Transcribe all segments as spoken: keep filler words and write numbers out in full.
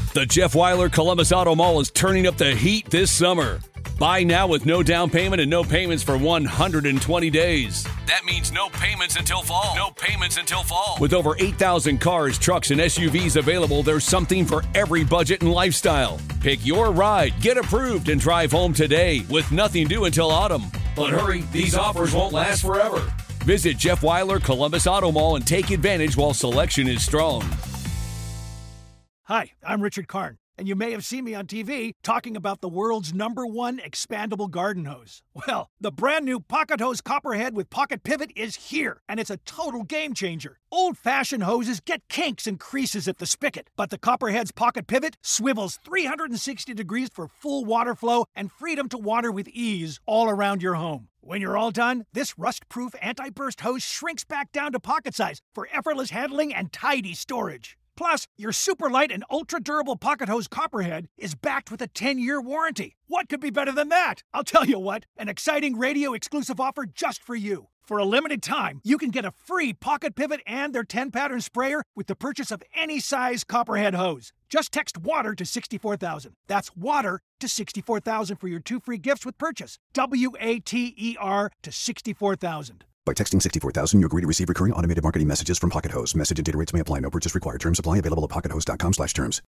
The Jeff Weiler Columbus Auto Mall is turning up the heat this summer. Buy now with no down payment and no payments for one hundred twenty days. That means no payments until fall. No payments until fall. With over eight thousand cars, trucks, and S U Vs available, there's something for every budget and lifestyle. Pick your ride, get approved, and drive home today with nothing due until autumn. But hurry, these offers won't last forever. Visit Jeff Weiler Columbus Auto Mall and take advantage while selection is strong. Hi, I'm Richard Karn, and you may have seen me on T V talking about the world's number one expandable garden hose. Well, the brand new Pocket Hose Copperhead with Pocket Pivot is here, and it's a total game changer. Old-fashioned hoses get kinks and creases at the spigot, but the Copperhead's Pocket Pivot swivels three hundred sixty degrees for full water flow and freedom to water with ease all around your home. When you're all done, this rust-proof anti-burst hose shrinks back down to pocket size for effortless handling and tidy storage. Plus, your super light and ultra-durable Pocket Hose Copperhead is backed with a ten-year warranty. What could be better than that? I'll tell you what, an exciting radio-exclusive offer just for you. For a limited time, you can get a free Pocket Pivot and their ten-pattern sprayer with the purchase of any size Copperhead hose. Just text WATER to sixty-four thousand. That's WATER to sixty-four thousand for your two free gifts with purchase. W A T E R to sixty-four thousand. By texting sixty-four thousand, you agree to receive recurring automated marketing messages from Pocket Hose. Message and data rates may apply. No purchase required. Terms apply. Available at pockethose.com slash terms.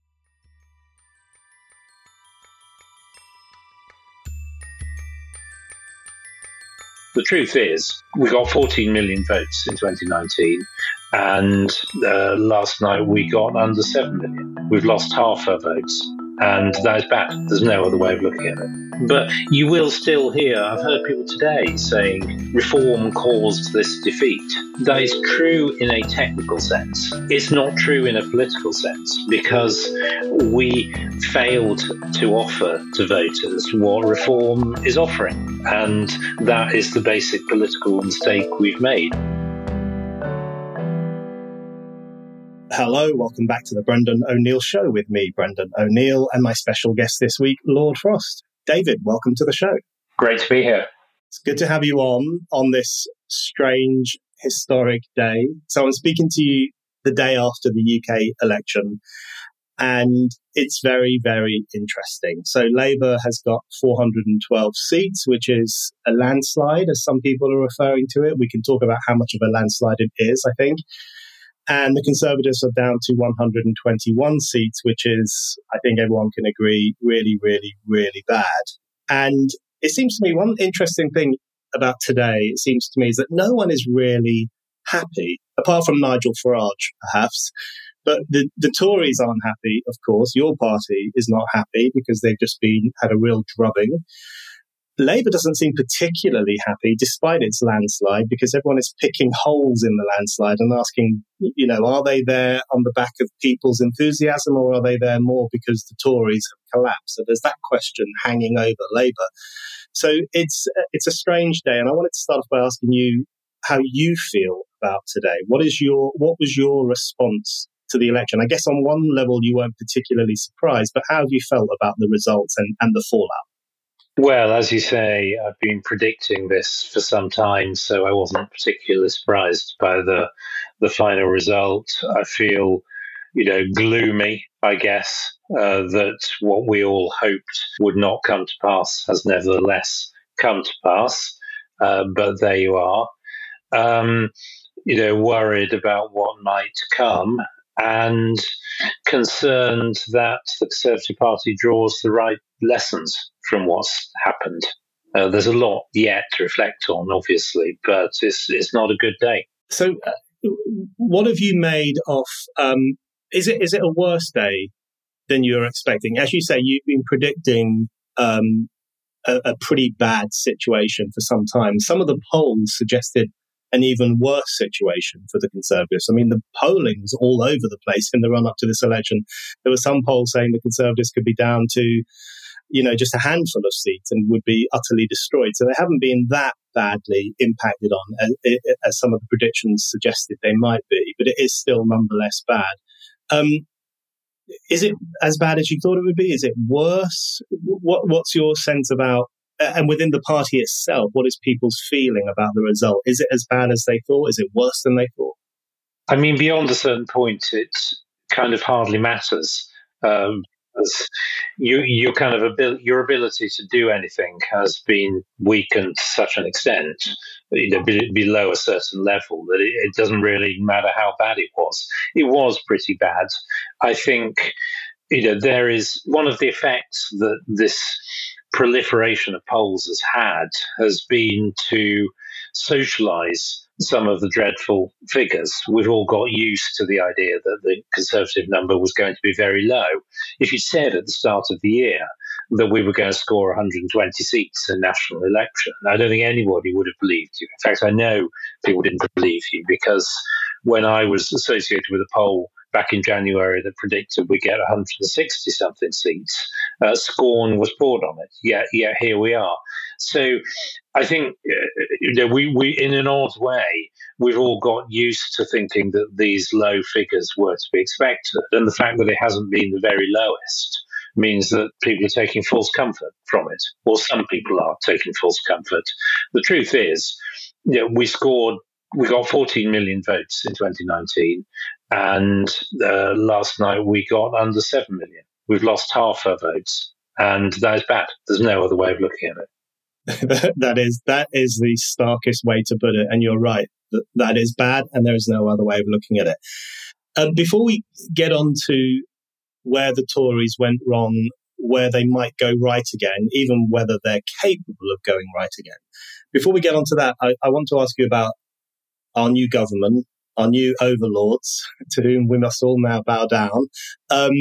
The truth is, we got fourteen million votes in twenty nineteen, and uh, last night we got under seven million. We've lost half our votes, and that is bad. There's no other way of looking at it. But you will still hear, I've heard people today saying reform caused this defeat. That is true in a technical sense. It's not true in a political sense, because we failed to offer to voters what reform is offering. And that is the basic political mistake we've made. Hello, welcome back to the Brendan O'Neill Show with me, Brendan O'Neill, and my special guest this week, Lord Frost. David, welcome to the show. Great to be here. It's good to have you on, on this strange, historic day. So I'm speaking to you the day after the U K election, and it's very, very interesting. So Labour has got four hundred twelve seats, which is a landslide, as some people are referring to it. We can talk about how much of a landslide it is, I think. And the Conservatives are down to one hundred twenty-one seats, which is, I think everyone can agree, really, really, really bad. And it seems to me one interesting thing about today, it seems to me, is that no one is really happy, apart from Nigel Farage, perhaps. But the, the Tories aren't happy, of course. Your party is not happy because they've just been had a real drubbing. Labour doesn't seem particularly happy, despite its landslide, because everyone is picking holes in the landslide and asking, you know, are they there on the back of people's enthusiasm, or are they there more because the Tories have collapsed? So there's that question hanging over Labour. So it's it's a strange day, and I wanted to start off by asking you how you feel about today. What is your what was your response to the election? I guess on one level you weren't particularly surprised, but how have you felt about the results and, and the fallout? Well, as you say, I've been predicting this for some time, so I wasn't particularly surprised by the the final result. I feel, you know, gloomy, I guess, uh, that what we all hoped would not come to pass has nevertheless come to pass. Uh, but there you are. Um, you know, worried about what might come, and concerned that the Conservative Party draws the right lessons from what's happened. Uh, there's a lot yet to reflect on, obviously, but it's it's not a good day. So, uh, what have you made of? Um, is it is it a worse day than you were expecting? As you say, you've been predicting um, a, a pretty bad situation for some time. Some of the polls suggested an even worse situation for the Conservatives. I mean, the polling was all over the place in the run-up to this election. There were some polls saying the Conservatives could be down to, you know, just a handful of seats and would be utterly destroyed. So they haven't been that badly impacted on as, as some of the predictions suggested they might be, but it is still nonetheless bad. Um, is it as bad as you thought it would be? Is it worse? What, what's your sense about, and within the party itself, what is people's feeling about the result? Is it as bad as they thought? Is it worse than they thought? I mean, beyond a certain point, it kind of hardly matters. Um, as you, your kind of abil- your ability to do anything has been weakened to such an extent, you know, be, below a certain level that it, it doesn't really matter how bad it was. It was pretty bad. I think, you know, there is one of the effects that this proliferation of polls has had has been to socialize some of the dreadful figures. We've all got used to the idea that the Conservative number was going to be very low. If you said at the start of the year that we were going to score one hundred twenty seats in a national election, I don't think anybody would have believed you. In fact, I know people didn't believe you, because when I was associated with a poll back in January that predicted we get one hundred sixty something seats, uh, scorn was poured on it. Yeah, yeah, here we are. So I think, uh, you know, we, we, in an odd way, we've all got used to thinking that these low figures were to be expected. And the fact that it hasn't been the very lowest means that people are taking false comfort from it, or some people are taking false comfort. The truth is, you know, we scored, we got fourteen million votes in twenty nineteen, and uh, last night we got under seven million. We've lost half our votes, and that is bad. There's no other way of looking at it. that is that is the starkest way to put it, and you're right. That, that is bad, and there is no other way of looking at it. Um, before we get on to where the Tories went wrong, where they might go right again, even whether they're capable of going right again, before we get on to that, I, I want to ask you about our new government, our new overlords, to whom we must all now bow down. Um,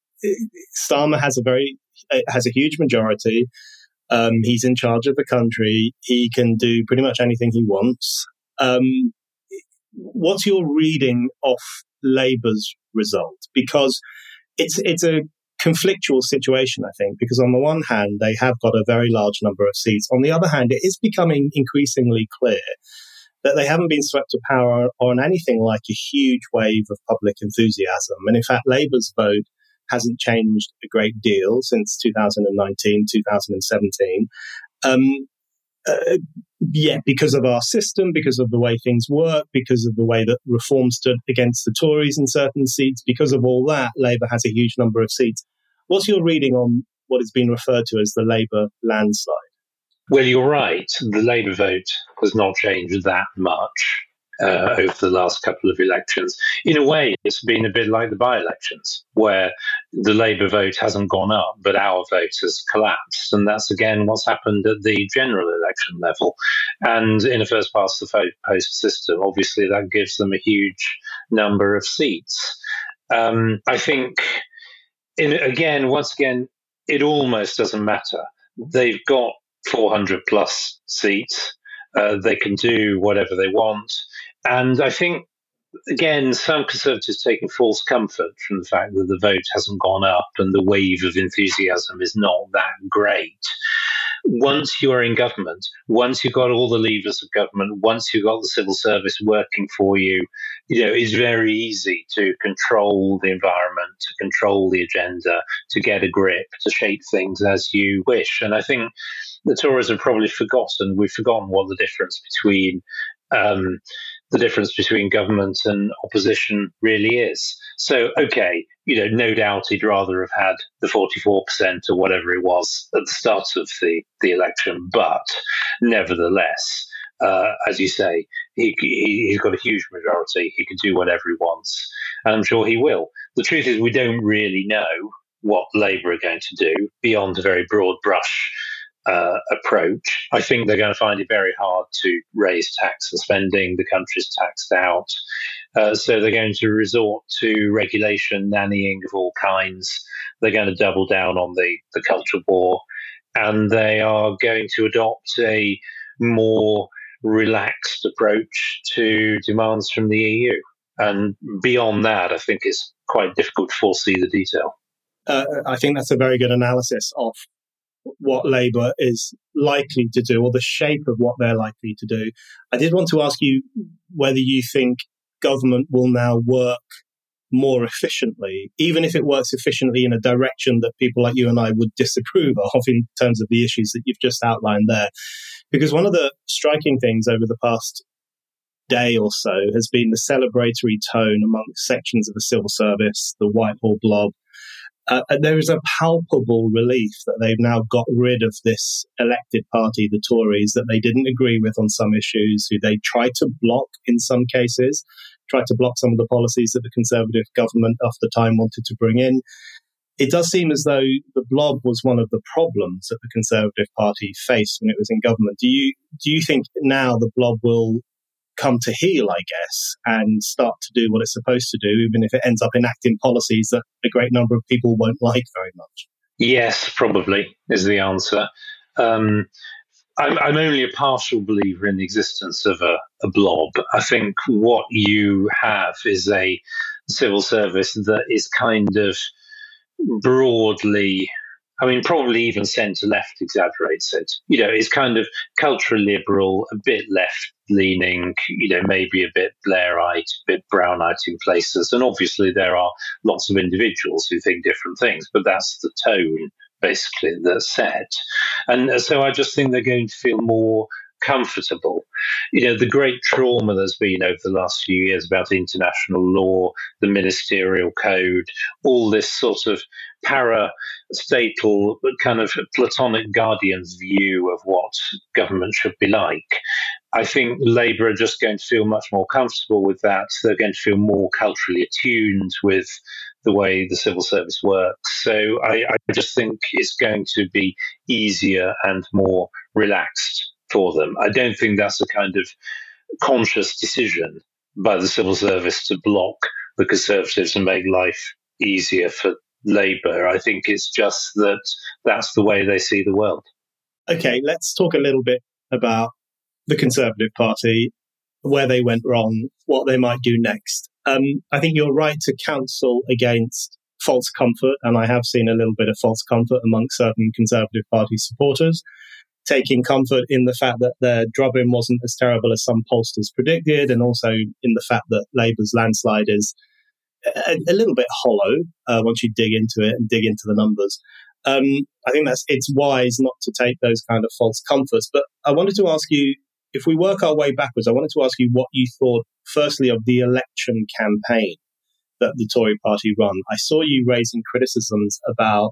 Starmer has a very has a huge majority. Um, he's in charge of the country. He can do pretty much anything he wants. Um, what's your reading of Labour's result? Because it's it's a conflictual situation, I think, because on the one hand, they have got a very large number of seats. On the other hand, it is becoming increasingly clear that they haven't been swept to power on anything like a huge wave of public enthusiasm. And in fact, Labour's vote hasn't changed a great deal since two thousand nineteen, two thousand seventeen. Um, uh, yeah, because of our system, because of the way things work, because of the way that Reform stood against the Tories in certain seats, because of all that, Labour has a huge number of seats. What's your reading on what is being referred to as the Labour landslide? Well, you're right. The Labour vote has not changed that much uh, over the last couple of elections. In a way, it's been a bit like the by-elections, where the Labour vote hasn't gone up, but our vote has collapsed. And that's, again, what's happened at the general election level. And in a first-past-the-post system, obviously that gives them a huge number of seats. Um, I think, in, again, once again, it almost doesn't matter. They've got four hundred plus seats. Uh, they can do whatever they want. And I think, again, some Conservatives taking false comfort from the fact that the vote hasn't gone up and the wave of enthusiasm is not that great. Once you're in government, once you've got all the levers of government, once you've got the civil service working for you, you know, it's very easy to control the environment, to control the agenda, to get a grip, to shape things as you wish. And I think the Tories have probably forgotten, we've forgotten what the difference between um, the difference between government and opposition really is. So, okay, you know, no doubt he'd rather have had the forty-four percent or whatever it was at the start of the, the election. But nevertheless, uh, as you say, he, he, he's got a huge majority. He can do whatever he wants. And I'm sure he will. The truth is, we don't really know what Labour are going to do beyond a very broad brush Uh, approach. I think they're going to find it very hard to raise tax and spending. The country's taxed out. Uh, so they're going to resort to regulation, nannying of all kinds. They're going to double down on the, the culture war. And they are going to adopt a more relaxed approach to demands from the E U. And beyond that, I think it's quite difficult to foresee the detail. Uh, I think that's a very good analysis of what Labour is likely to do, or the shape of what they're likely to do. I did want to ask you whether you think government will now work more efficiently, even if it works efficiently in a direction that people like you and I would disapprove of in terms of the issues that you've just outlined there. Because one of the striking things over the past day or so has been the celebratory tone among sections of the civil service, the Whitehall blob, Uh, and there is a palpable relief that they've now got rid of this elected party, the Tories, that they didn't agree with on some issues, who they tried to block in some cases, tried to block some of the policies that the Conservative government of the time wanted to bring in. It does seem as though the blob was one of the problems that the Conservative Party faced when it was in government. Do you do you think now the blob will come to heel, I guess, and start to do what it's supposed to do, even if it ends up enacting policies that a great number of people won't like very much? Yes, probably is the answer. Um, I'm, I'm only a partial believer in the existence of a, a blob. I think what you have is a civil service that is kind of broadly, I mean, probably even centre-left exaggerates it. You know, it's kind of culturally liberal, a bit left-leaning, you know, maybe a bit Blairite, a bit Brownite in places. And obviously there are lots of individuals who think different things, but that's the tone, basically, that's set. And so I just think they're going to feel more comfortable. You know, the great trauma there's been over the last few years about international law, the ministerial code, all this sort of para-statal kind of Platonic guardian's view of what government should be like. I think Labour are just going to feel much more comfortable with that. They're going to feel more culturally attuned with the way the civil service works. So I, I just think it's going to be easier and more relaxed for them. I don't think that's a kind of conscious decision by the civil service to block the Conservatives and make life easier for Labour. I think it's just that that's the way they see the world. Okay, let's talk a little bit about the Conservative Party, where they went wrong, what they might do next. Um, I think you're right to counsel against false comfort, and I have seen a little bit of false comfort amongst certain Conservative Party supporters, taking comfort in the fact that their drubbing wasn't as terrible as some pollsters predicted, and also in the fact that Labour's landslide is a, a little bit hollow uh, once you dig into it and dig into the numbers. Um, I think that's it's wise not to take those kind of false comforts. But I wanted to ask you, if we work our way backwards, I wanted to ask you what you thought, firstly, of the election campaign that the Tory party run. I saw you raising criticisms about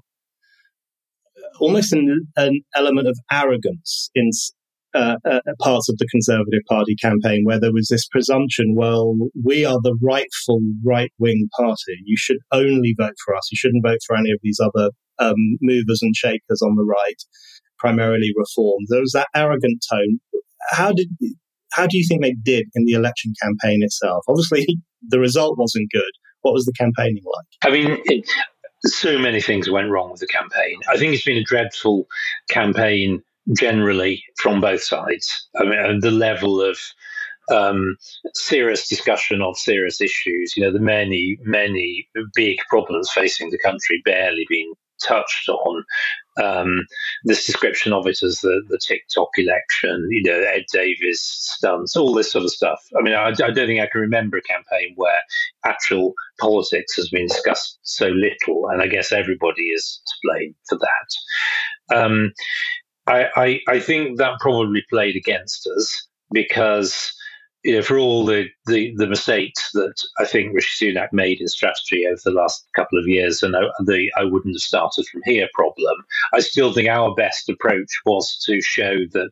almost an, an element of arrogance in uh, uh, parts of the Conservative Party campaign, where there was this presumption, well, we are the rightful right-wing party. You should only vote for us. You shouldn't vote for any of these other um, movers and shakers on the right, primarily Reform. There was that arrogant tone. How did how do you think they did in the election campaign itself? Obviously, the result wasn't good. What was the campaigning like? I mean, it, so many things went wrong with the campaign. I think it's been a dreadful campaign generally from both sides. I mean, the level of um, serious discussion of serious issues, you know, the many, many big problems facing the country barely been touched on. Um, this description of it as the, the TikTok election, you know, Ed Davis stunts, all this sort of stuff. I mean, I, I don't think I can remember a campaign where actual politics has been discussed so little, and I guess everybody is to blame for that. Um, I, I, I think that probably played against us because, you know, for all the, the, the mistakes that I think Rishi Sunak made in strategy over the last couple of years, and the I wouldn't have started from here problem, I still think our best approach was to show that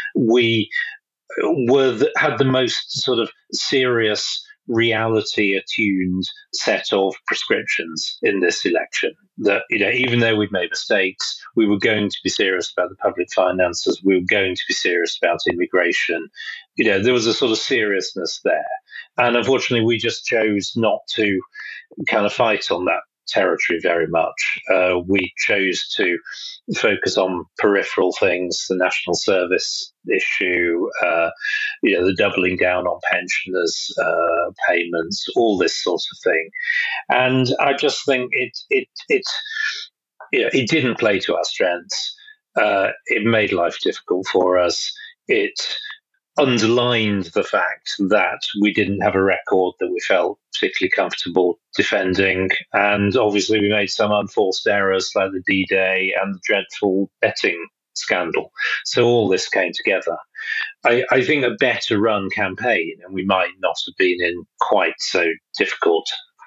we were the, had the most sort of serious, reality-attuned set of prescriptions in this election. That, you know, even though we'd made mistakes, we were going to be serious about the public finances. We were going to be serious about immigration. You know, there was a sort of seriousness there. And unfortunately, we just chose not to kind of fight on that territory very much. Uh, we chose to focus on peripheral things, the national service issue, uh, you know, the doubling down on pensioners' uh, payments, all this sort of thing. And I just think it it it you know, it didn't play to our strengths. Uh, it made life difficult for us. It underlined the fact that we didn't have a record that we felt particularly comfortable defending. And obviously we made some unforced errors like the D-Day and the dreadful betting scandal. So all this came together. I, I think a better run campaign, and we might not have been in quite so difficult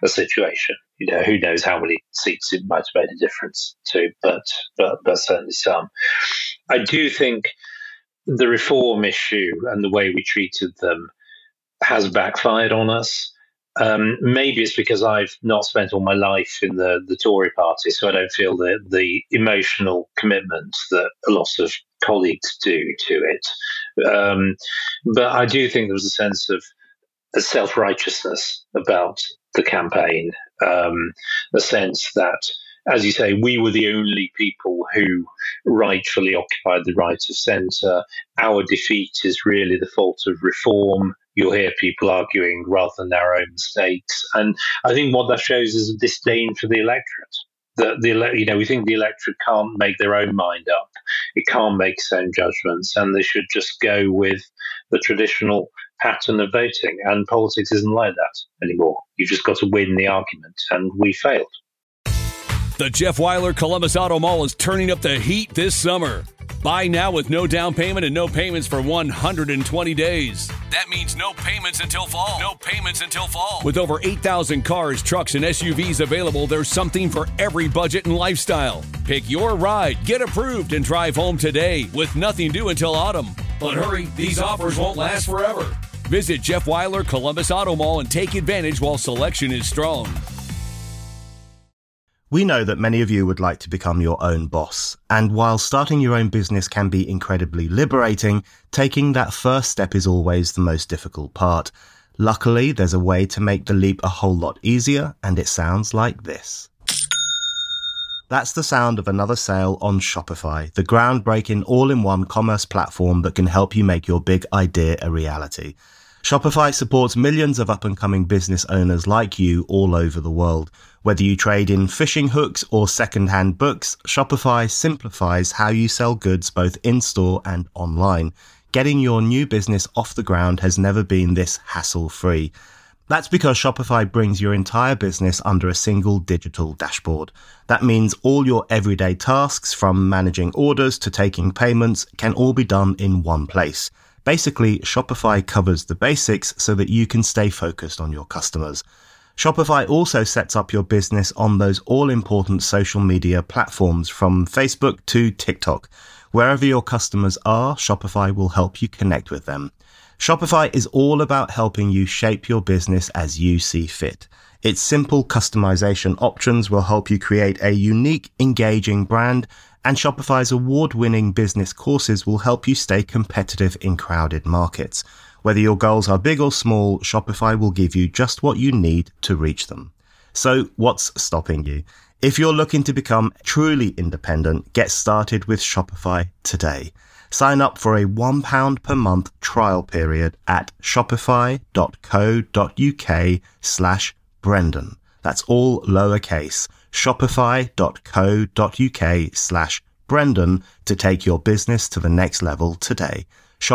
a situation. You know, who knows how many seats it might have made a difference to, but but, but certainly some. I do think the reform issue and the way we treated them has backfired on us. Um, maybe it's because I've not spent all my life in the, the Tory party, so I don't feel the, the emotional commitment that a lot of colleagues do to it. Um, but I do think there was a sense of a self-righteousness about the campaign, um, a sense that, as you say, we were the only people who rightfully occupied the right of centre. Our defeat is really the fault of reform. You'll hear people arguing rather than our own mistakes. And I think what that shows is a disdain for the electorate. The, the you know, we think the electorate can't make their own mind up. It can't make its own judgments, and they should just go with the traditional pattern of voting. And politics isn't like that anymore. You've just got to win the argument, and we failed. The Jeff Wyler Columbus Auto Mall is turning up the heat this summer. Buy now with no down payment and no payments for one hundred twenty days. That means no payments until fall. No payments until fall. With over eight thousand cars, trucks, and S U Vs available, there's something for every budget and lifestyle. Pick your ride, get approved, and drive home today with nothing due until autumn. But hurry, these offers won't last forever. Visit Jeff Wyler Columbus Auto Mall and take advantage while selection is strong. We know that many of you would like to become your own boss. And while starting your own business can be incredibly liberating, taking that first step is always the most difficult part. Luckily, there's a way to make the leap a whole lot easier, and it sounds like this. That's the sound of another sale on Shopify, the groundbreaking all-in-one commerce platform that can help you make your big idea a reality. Shopify supports millions of up-and-coming business owners like you all over the world. Whether you trade in fishing hooks or second-hand books, Shopify simplifies how you sell goods both in-store and online. Getting your new business off the ground has never been this hassle-free. That's because Shopify brings your entire business under a single digital dashboard. That means all your everyday tasks, from managing orders to taking payments, can all be done in one place. Basically, Shopify covers the basics so that you can stay focused on your customers. Shopify also sets up your business on those all-important social media platforms, from Facebook to TikTok. Wherever your customers are, Shopify will help you connect with them. Shopify is all about helping you shape your business as you see fit. Its simple customization options will help you create a unique, engaging brand, and Shopify's award-winning business courses will help you stay competitive in crowded markets. Whether your goals are big or small, Shopify will give you just what you need to reach them. So what's stopping you? If you're looking to become truly independent, get started with Shopify today. Sign up for a one pound per month trial period at shopify.co.uk slash Brendan. That's all lowercase. Shopify.co.uk slash Brendan to take your business to the next level today.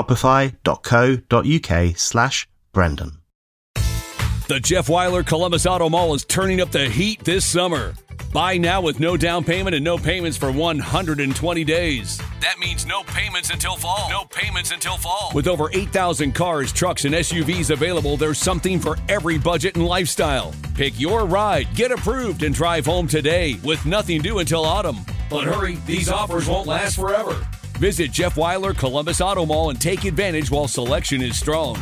Shopify.co.uk slash Brendan. The Jeff Wyler Columbus Auto Mall is turning up the heat this summer. Buy now with no down payment and no payments for one hundred twenty days. That means no payments until fall. No payments until fall. With over eight thousand cars, trucks, and S U Vs available, there's something for every budget and lifestyle. Pick your ride, get approved, and drive home today with nothing due until autumn. But hurry, these offers won't last forever. Visit Jeff Wyler Columbus Auto Mall and take advantage while selection is strong.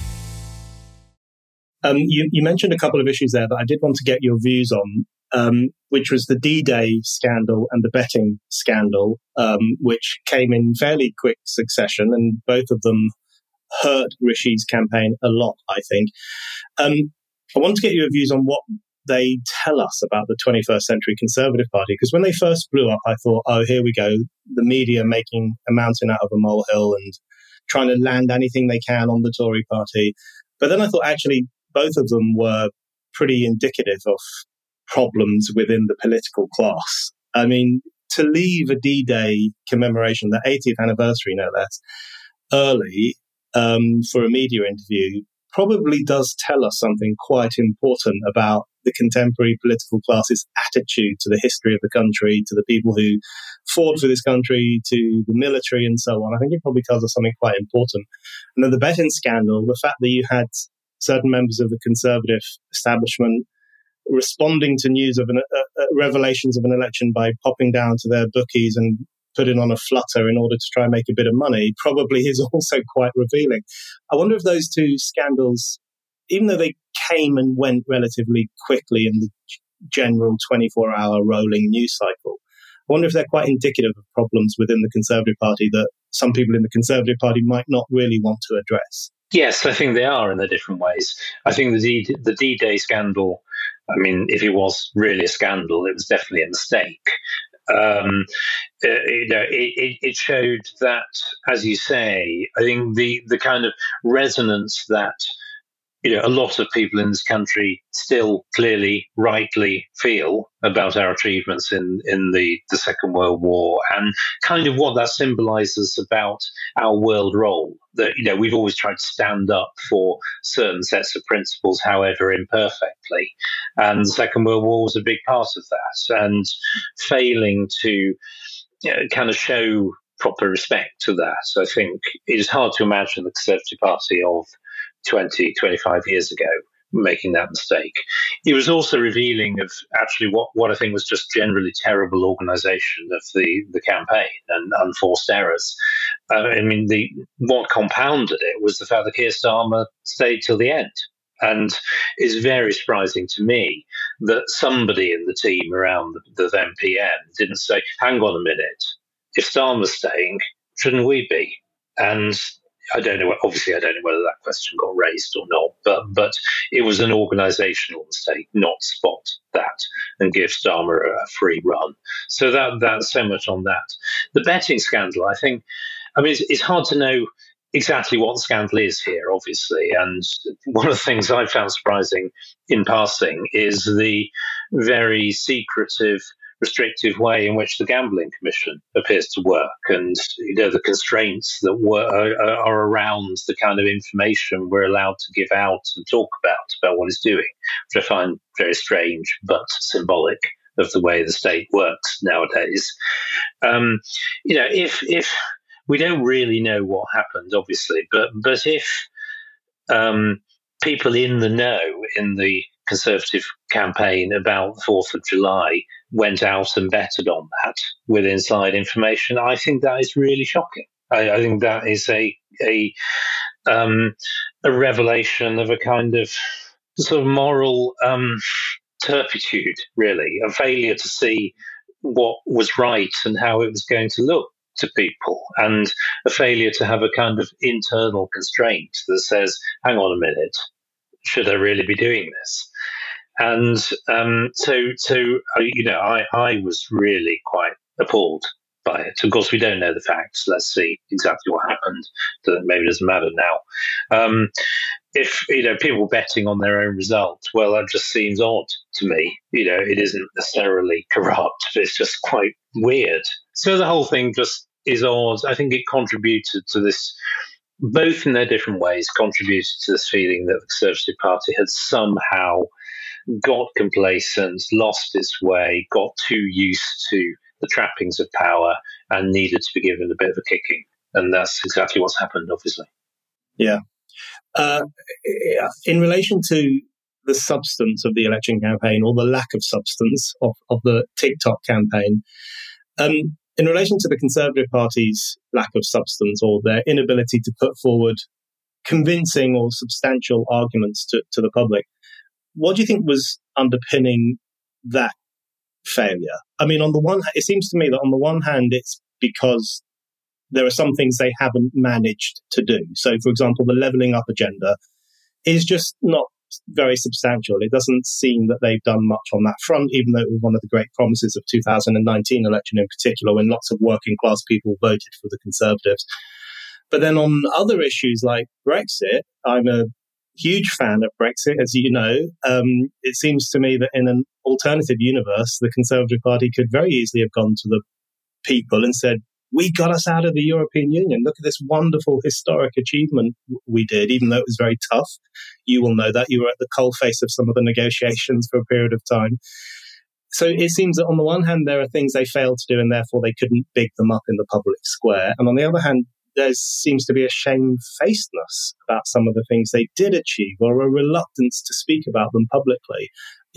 Um, you, you mentioned a couple of issues there that I did want to get your views on, um, which was the D-Day scandal and the betting scandal, um, which came in fairly quick succession, and both of them hurt Rishi's campaign a lot, I think. Um, I want to get your views on what they tell us about the twenty-first century Conservative Party, because when they first blew up, I thought, oh, here we go, the media making a mountain out of a molehill and trying to land anything they can on the Tory party. But then I thought, actually, both of them were pretty indicative of problems within the political class. I mean, to leave a D-Day commemoration, the eightieth anniversary, no less, early um, for a media interview probably does tell us something quite important about the contemporary political class's attitude to the history of the country, to the people who fought for this country, to the military and so on. I think it probably tells us something quite important. And then the betting scandal, the fact that you had certain members of the Conservative establishment responding to news of an, uh, uh, revelations of an election by popping down to their bookies and putting on a flutter in order to try and make a bit of money probably is also quite revealing. I wonder if those two scandals, even though they came and went relatively quickly in the general twenty-four hour rolling news cycle, I wonder if they're quite indicative of problems within the Conservative Party that some people in the Conservative Party might not really want to address. Yes, I think they are in their different ways. I think the D, the D-Day scandal, I mean, if it was really a scandal, it was definitely a mistake. Um, uh, you know, it, it showed that, as you say, I think the, the kind of resonance that, you know, a lot of people in this country still clearly, rightly feel about our achievements in, in the, the Second World War, and kind of what that symbolizes about our world role. That, you know, we've always tried to stand up for certain sets of principles, however imperfectly. And the Second World War was a big part of that. And failing to, you know, kind of show proper respect to that, I think it is hard to imagine the Conservative Party of twenty, twenty-five years ago making that mistake. It was also revealing of actually what, what I think was just generally terrible organisation of the, the campaign and unforced errors. Uh, I mean, the what compounded it was the fact that Keir Starmer stayed till the end. And it's very surprising to me that somebody in the team around the, the then P M didn't say, hang on a minute, if Starmer's staying, shouldn't we be? And I don't know, obviously I don't know whether that question got raised or not, but but it was an organisational mistake not to spot that and give Starmer a free run. So that that's so much on that. The betting scandal, I think, I mean, it's, it's hard to know exactly what the scandal is here, obviously. And one of the things I found surprising in passing is the very secretive, restrictive way in which the Gambling Commission appears to work, and, you know, the constraints that were, are, are around the kind of information we're allowed to give out and talk about, about what it's doing, which I find very strange but symbolic of the way the state works nowadays. Um, you know, if if we don't really know what happened, obviously, but but if um, people in the know in the Conservative campaign about the fourth of July went out and betted on that with inside information, I think that is really shocking. I, I think that is a a um, a revelation of a kind of sort of moral um, turpitude, really, a failure to see what was right and how it was going to look to people, and a failure to have a kind of internal constraint that says, hang on a minute, should I really be doing this? And um, so, so you know, I, I was really quite appalled by it. Of course, we don't know the facts. Let's see exactly what happened. Maybe it doesn't matter now. Um, if, you know, people betting on their own result, well, that just seems odd to me. You know, it isn't necessarily corrupt, but it's just quite weird. So the whole thing just is odd. I think it contributed to this, both in their different ways, contributed to this feeling that the Conservative Party had somehow got complacent, lost its way, got too used to the trappings of power, and needed to be given a bit of a kicking. And that's exactly what's happened, obviously. Yeah. Uh, in relation to the substance of the election campaign, or the lack of substance of, of the TikTok campaign, um, in relation to the Conservative Party's lack of substance, or their inability to put forward convincing or substantial arguments to, to the public, what do you think was underpinning that failure? I mean, on the one hand, it seems to me that on the one hand, it's because there are some things they haven't managed to do. So, for example, the levelling up agenda is just not very substantial. It doesn't seem that they've done much on that front, even though it was one of the great promises of two thousand nineteen election in particular, when lots of working class people voted for the Conservatives. But then on other issues like Brexit, I'm a huge fan of Brexit, as you know. Um, it seems to me that in an alternative universe, the Conservative Party could very easily have gone to the people and said, we got us out of the European Union. Look at this wonderful historic achievement we did, even though it was very tough. You will know that. You were at the coalface of some of the negotiations for a period of time. So it seems that on the one hand, there are things they failed to do, and therefore they couldn't big them up in the public square. And on the other hand, there seems to be a shamefacedness about some of the things they did achieve, or a reluctance to speak about them publicly. It,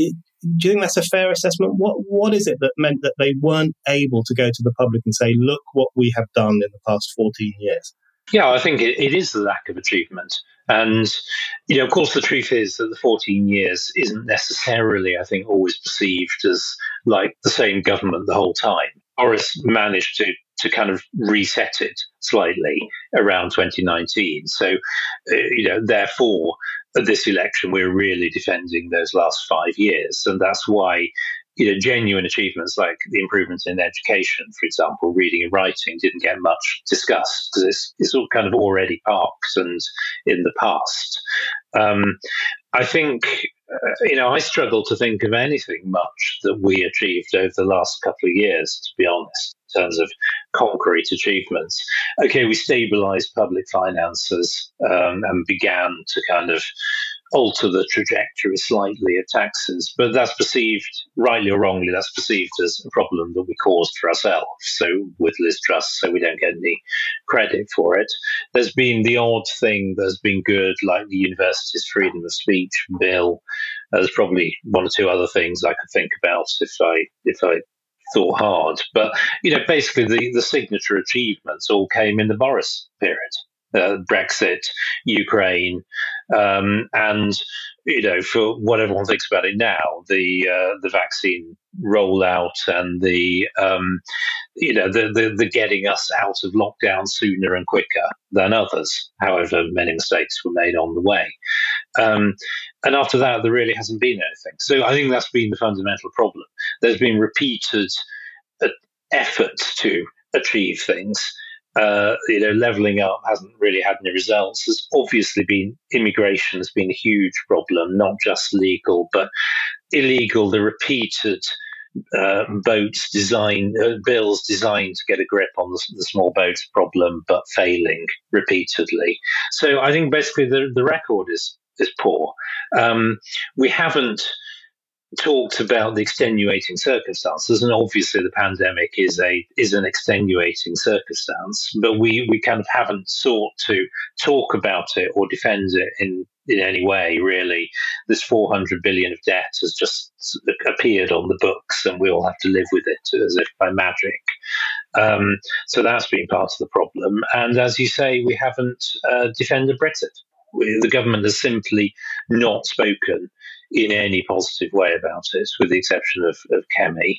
do you think that's a fair assessment? What What is it that meant that they weren't able to go to the public and say, look what we have done in the past fourteen years? Yeah, I think it, it is the lack of achievement. And, you know, of course, the truth is that the fourteen years isn't necessarily, I think, always perceived as like the same government the whole time. Boris managed to to kind of reset it slightly around twenty nineteen. So, uh, you know, therefore, at this election, we're really defending those last five years. And that's why, you know, genuine achievements like the improvement in education, for example, reading and writing, didn't get much discussed because it's, it's all kind of already parked and in the past. Um, I think, uh, you know, I struggle to think of anything much that we achieved over the last couple of years, to be honest, in terms of concrete achievements. Okay, we stabilized public finances um, and began to kind of alter the trajectory slightly of taxes, but that's perceived, rightly or wrongly, that's perceived as a problem that we caused for ourselves. So with Liz Truss, so we don't get any credit for it. There's been the odd thing that's been good, like the university's freedom of speech bill. There's probably one or two other things I could think about if I if I thought hard. But you know, basically the, the signature achievements all came in the Boris period. Uh, Brexit, Ukraine, um, and you know, for what everyone thinks about it now, the uh, the vaccine rollout and the um, you know the, the the getting us out of lockdown sooner and quicker than others. However, many mistakes were made on the way, um, and after that, there really hasn't been anything. So I think that's been the fundamental problem. There's been repeated uh, efforts to achieve things. Uh, you know, levelling up hasn't really had any results. There's obviously been immigration has been a huge problem, not just legal, but illegal. The repeated uh, boats designed, uh, bills designed to get a grip on the, the small boats problem, but failing repeatedly. So I think basically the, the record is is poor. Um, we haven't talked about the extenuating circumstances, and obviously the pandemic is a is an extenuating circumstance, but we, we kind of haven't sought to talk about it or defend it in, in any way, really. This four hundred billion of debt has just appeared on the books, and we all have to live with it as if by magic. Um, so that's been part of the problem. And as you say, we haven't uh, defended Brexit. The government has simply not spoken in any positive way about it, with the exception of, of Kemi.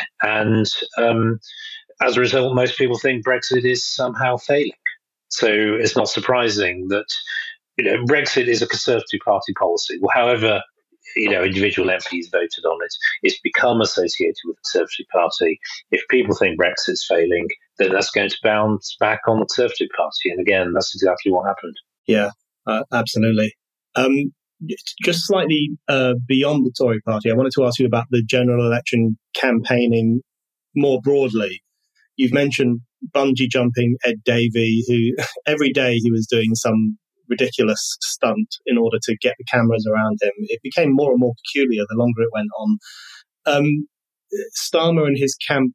And um, as a result, most people think Brexit is somehow failing. So it's not surprising that, you know, Brexit is a Conservative Party policy. Well, however, you know, individual M Ps voted on it, it's become associated with the Conservative Party. If people think Brexit's failing, then that's going to bounce back on the Conservative Party. And again, that's exactly what happened. Yeah, uh, absolutely. Um, Just slightly uh, beyond the Tory party, I wanted to ask you about the general election campaigning more broadly. You've mentioned bungee jumping Ed Davey, who every day he was doing some ridiculous stunt in order to get the cameras around him. It became more and more peculiar the longer it went on. Um, Starmer and his camp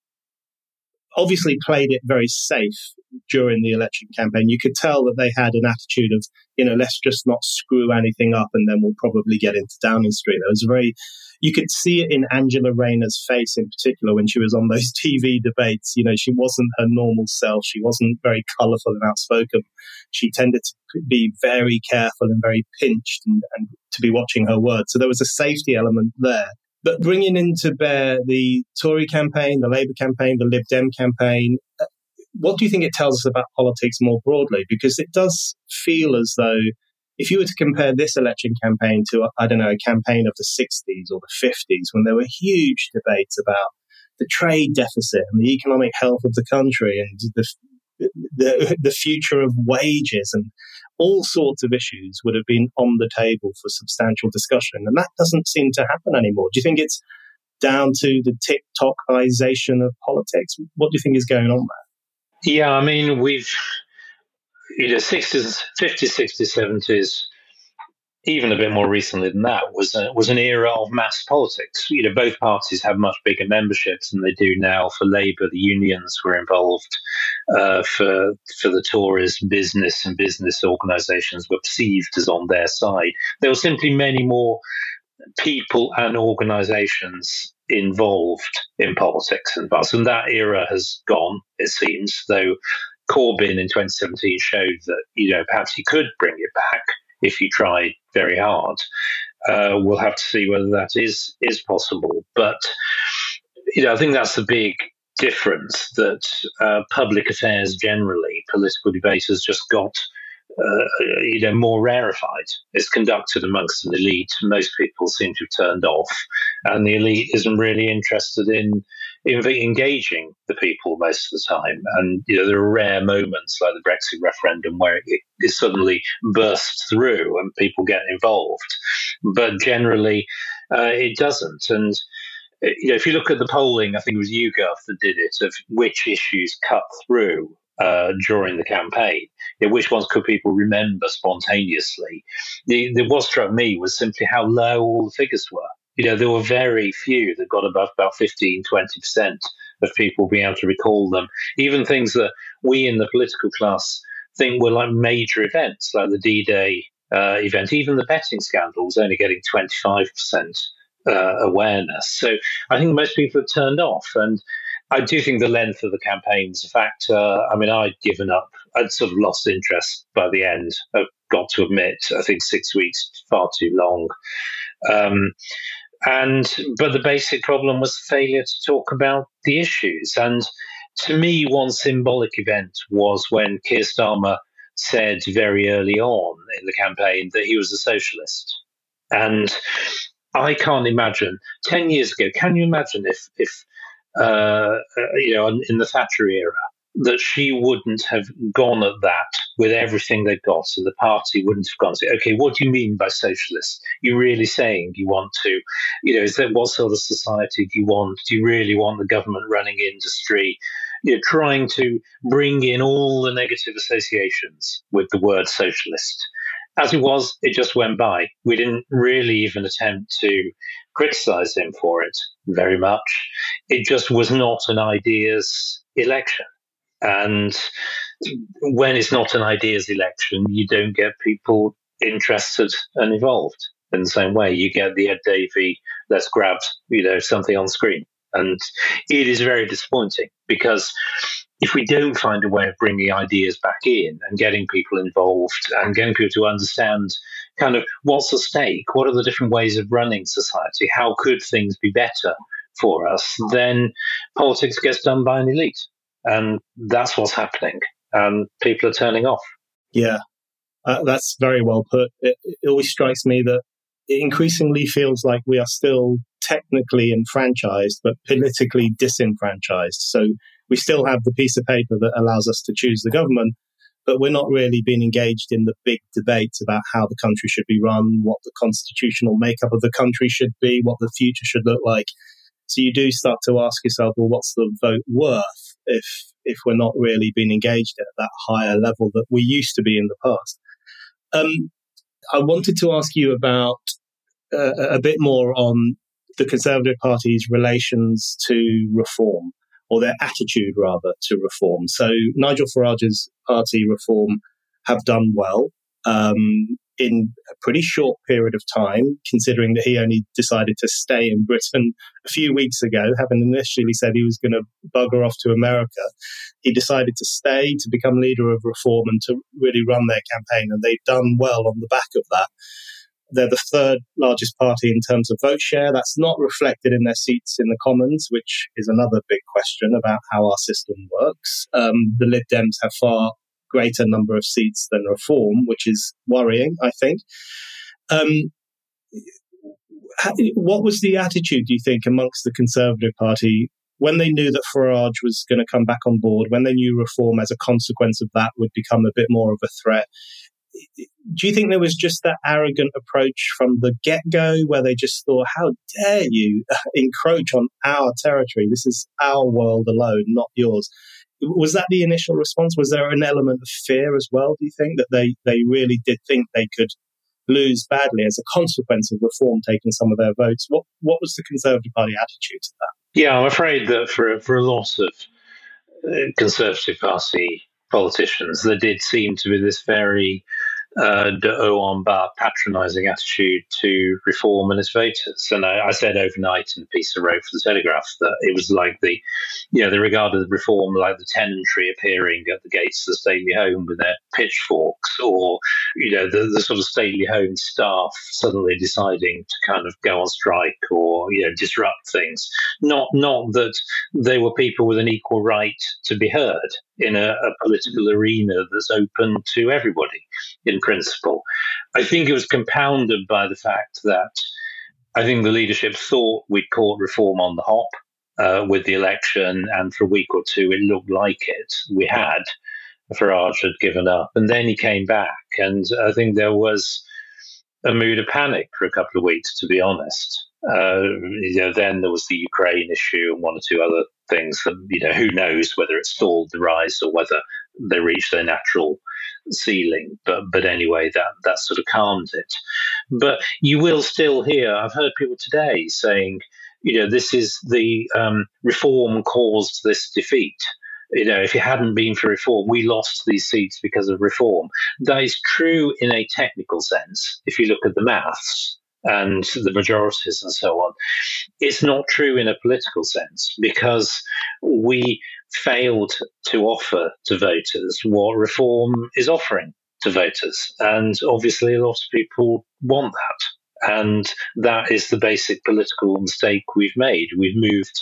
obviously played it very safe during the election campaign. You could tell that they had an attitude of, you know, let's just not screw anything up and then we'll probably get into Downing Street. It was very, you could see it in Angela Rayner's face in particular when she was on those T V debates. You know, she wasn't her normal self. She wasn't very colourful and outspoken. She tended to be very careful and very pinched and, and to be watching her words. So there was a safety element there. But bringing into bear the Tory campaign, the Labour campaign, the Lib Dem campaign, what do you think it tells us about politics more broadly? Because it does feel as though if you were to compare this election campaign to, I don't know, a campaign of the sixties or the fifties, when there were huge debates about the trade deficit and the economic health of the country and the the, the future of wages and all sorts of issues would have been on the table for substantial discussion. And that doesn't seem to happen anymore. Do you think it's down to the TikTokization of politics? What do you think is going on there? Yeah, I mean, we've, you know, sixties, fifties, sixties, seventies, even a bit more recently than that, was a, was an era of mass politics. You know, both parties have much bigger memberships than they do now. For Labour, the unions were involved. Uh, for for the Tories, business and business organisations were perceived as on their side. There were simply many more people and organisations involved in politics and bus. And that era has gone, it seems, though Corbyn in twenty seventeen showed that, you know, perhaps he could bring it back if he tried very hard. Uh, we'll have to see whether that is is possible. But, you know, I think that's the big difference, that uh, public affairs generally, political debate has just got Uh, you know, more rarefied. It's conducted amongst an elite. Most people seem to have turned off, and the elite isn't really interested in, in engaging the people most of the time. And you know, there are rare moments like the Brexit referendum where it, it suddenly bursts through and people get involved. But generally, uh, it doesn't. And you know, if you look at the polling, I think it was YouGov that did it, of which issues cut through Uh, during the campaign, you know, which ones could people remember spontaneously? The, the what struck me was simply how low all the figures were. You know, there were very few that got above about fifteen, twenty percent of people being able to recall them. Even things that we in the political class think were like major events, like the D-Day uh, event. Even the betting scandal was only getting twenty-five percent uh, awareness. So I think most people have turned off. And I do think the length of the campaign is a factor. I mean, I'd given up. I'd sort of lost interest by the end. I've got to admit, I think six weeks is far too long. Um, and but the basic problem was the failure to talk about the issues. And to me, one symbolic event was when Keir Starmer said very early on in the campaign that he was a socialist. And I can't imagine, ten years ago, can you imagine if if Uh, you know, in the Thatcher era, that she wouldn't have gone at that with everything they've got, and the party wouldn't have gone to, okay, what do you mean by socialist? You really saying you want to, you know, is that what sort of society do you want? Do you really want the government running industry? You know, trying to bring in all the negative associations with the word socialist. As it was, it just went by. We didn't really even attempt to criticize him for it very much. It just was not an ideas election. And when it's not an ideas election, you don't get people interested and involved in the same way. You get the Ed Davey, let's grab, you know, something on screen. And it is very disappointing, because if we don't find a way of bringing ideas back in and getting people involved and getting people to understand kind of what's at stake, what are the different ways of running society, how could things be better for us, then politics gets done by an elite. And that's what's happening. And people are turning off. Yeah, uh, that's very well put. It, it always strikes me that it increasingly feels like we are still technically enfranchised, but politically disenfranchised. So we still have the piece of paper that allows us to choose the government, but we're not really being engaged in the big debates about how the country should be run, what the constitutional makeup of the country should be, what the future should look like. So you do start to ask yourself, well, what's the vote worth if if we're not really being engaged at that higher level that we used to be in the past? Um, I wanted to ask you about uh, a bit more on the Conservative Party's relations to reform, or their attitude, rather, to reform. So Nigel Farage's party, Reform, have done well um, in a pretty short period of time, considering that he only decided to stay in Britain a few weeks ago, having initially said he was going to bugger off to America. He decided to stay, to become leader of Reform, and to really run their campaign, and they've done well on the back of that. They're the third largest party in terms of vote share. That's not reflected in their seats in the Commons, which is another big question about how our system works. Um, the Lib Dems have far greater number of seats than Reform, which is worrying, I think. Um, what was the attitude, do you think, amongst the Conservative Party when they knew that Farage was going to come back on board, when they knew Reform as a consequence of that would become a bit more of a threat? Do you think there was just that arrogant approach from the get-go where they just thought, how dare you encroach on our territory? This is our world alone, not yours. Was that the initial response? Was there an element of fear as well, do you think, that they, they really did think they could lose badly as a consequence of Reform taking some of their votes? What what was the Conservative Party attitude to that? Yeah, I'm afraid that for, for a lot of uh, Conservative Party politicians, there did seem to be this very uh, de haut en bas patronising attitude to reform and its voters. And I, I said overnight in a piece I wrote for the Telegraph that it was like the, you know, they regarded reform like the tenantry appearing at the gates of the stately home with their pitchforks, or, you know, the, the sort of stately home staff suddenly deciding to kind of go on strike or, you know, disrupt things. Not, not that they were people with an equal right to be heard in a, a political arena that's open to everybody in principle. I think it was compounded by the fact that I think the leadership thought we'd caught reform on the hop uh, with the election, and for a week or two it looked like it. We had. Farage had given up, and then he came back, and I think there was a mood of panic for a couple of weeks, to be honest. Uh, you know, then there was the Ukraine issue and one or two other things that, you know, who knows whether it stalled the rise or whether they reached their natural ceiling. But but anyway, that, that sort of calmed it. But you will still hear, I've heard people today saying, you know, this is the um, reform caused this defeat. You know, if it hadn't been for reform, we lost these seats because of reform. That is true in a technical sense. If you look at the maths and the majorities and so on, it's not true in a political sense, because we failed to offer to voters what reform is offering to voters. And obviously a lot of people want that. And that is the basic political mistake we've made. We've moved,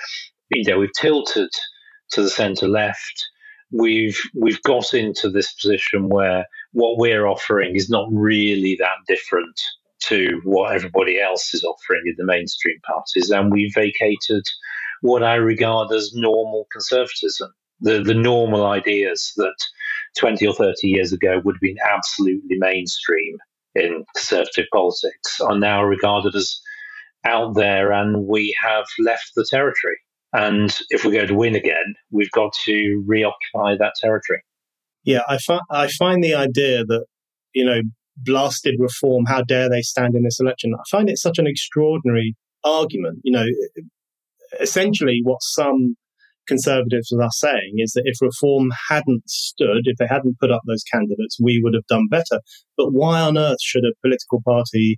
you know, we've tilted to the centre left. We've we've got into this position where what we're offering is not really that different to what everybody else is offering in the mainstream parties, and we vacated what I regard as normal conservatism. The the normal ideas that twenty or thirty years ago would have been absolutely mainstream in conservative politics are now regarded as out there, and we have left the territory. And if we're going to win again, we've got to reoccupy that territory. Yeah, I, fi- I find the idea that, you know, blasted reform, how dare they stand in this election? I find it such an extraordinary argument. You know, essentially what some conservatives are saying is that if reform hadn't stood, if they hadn't put up those candidates, we would have done better. But why on earth should a political party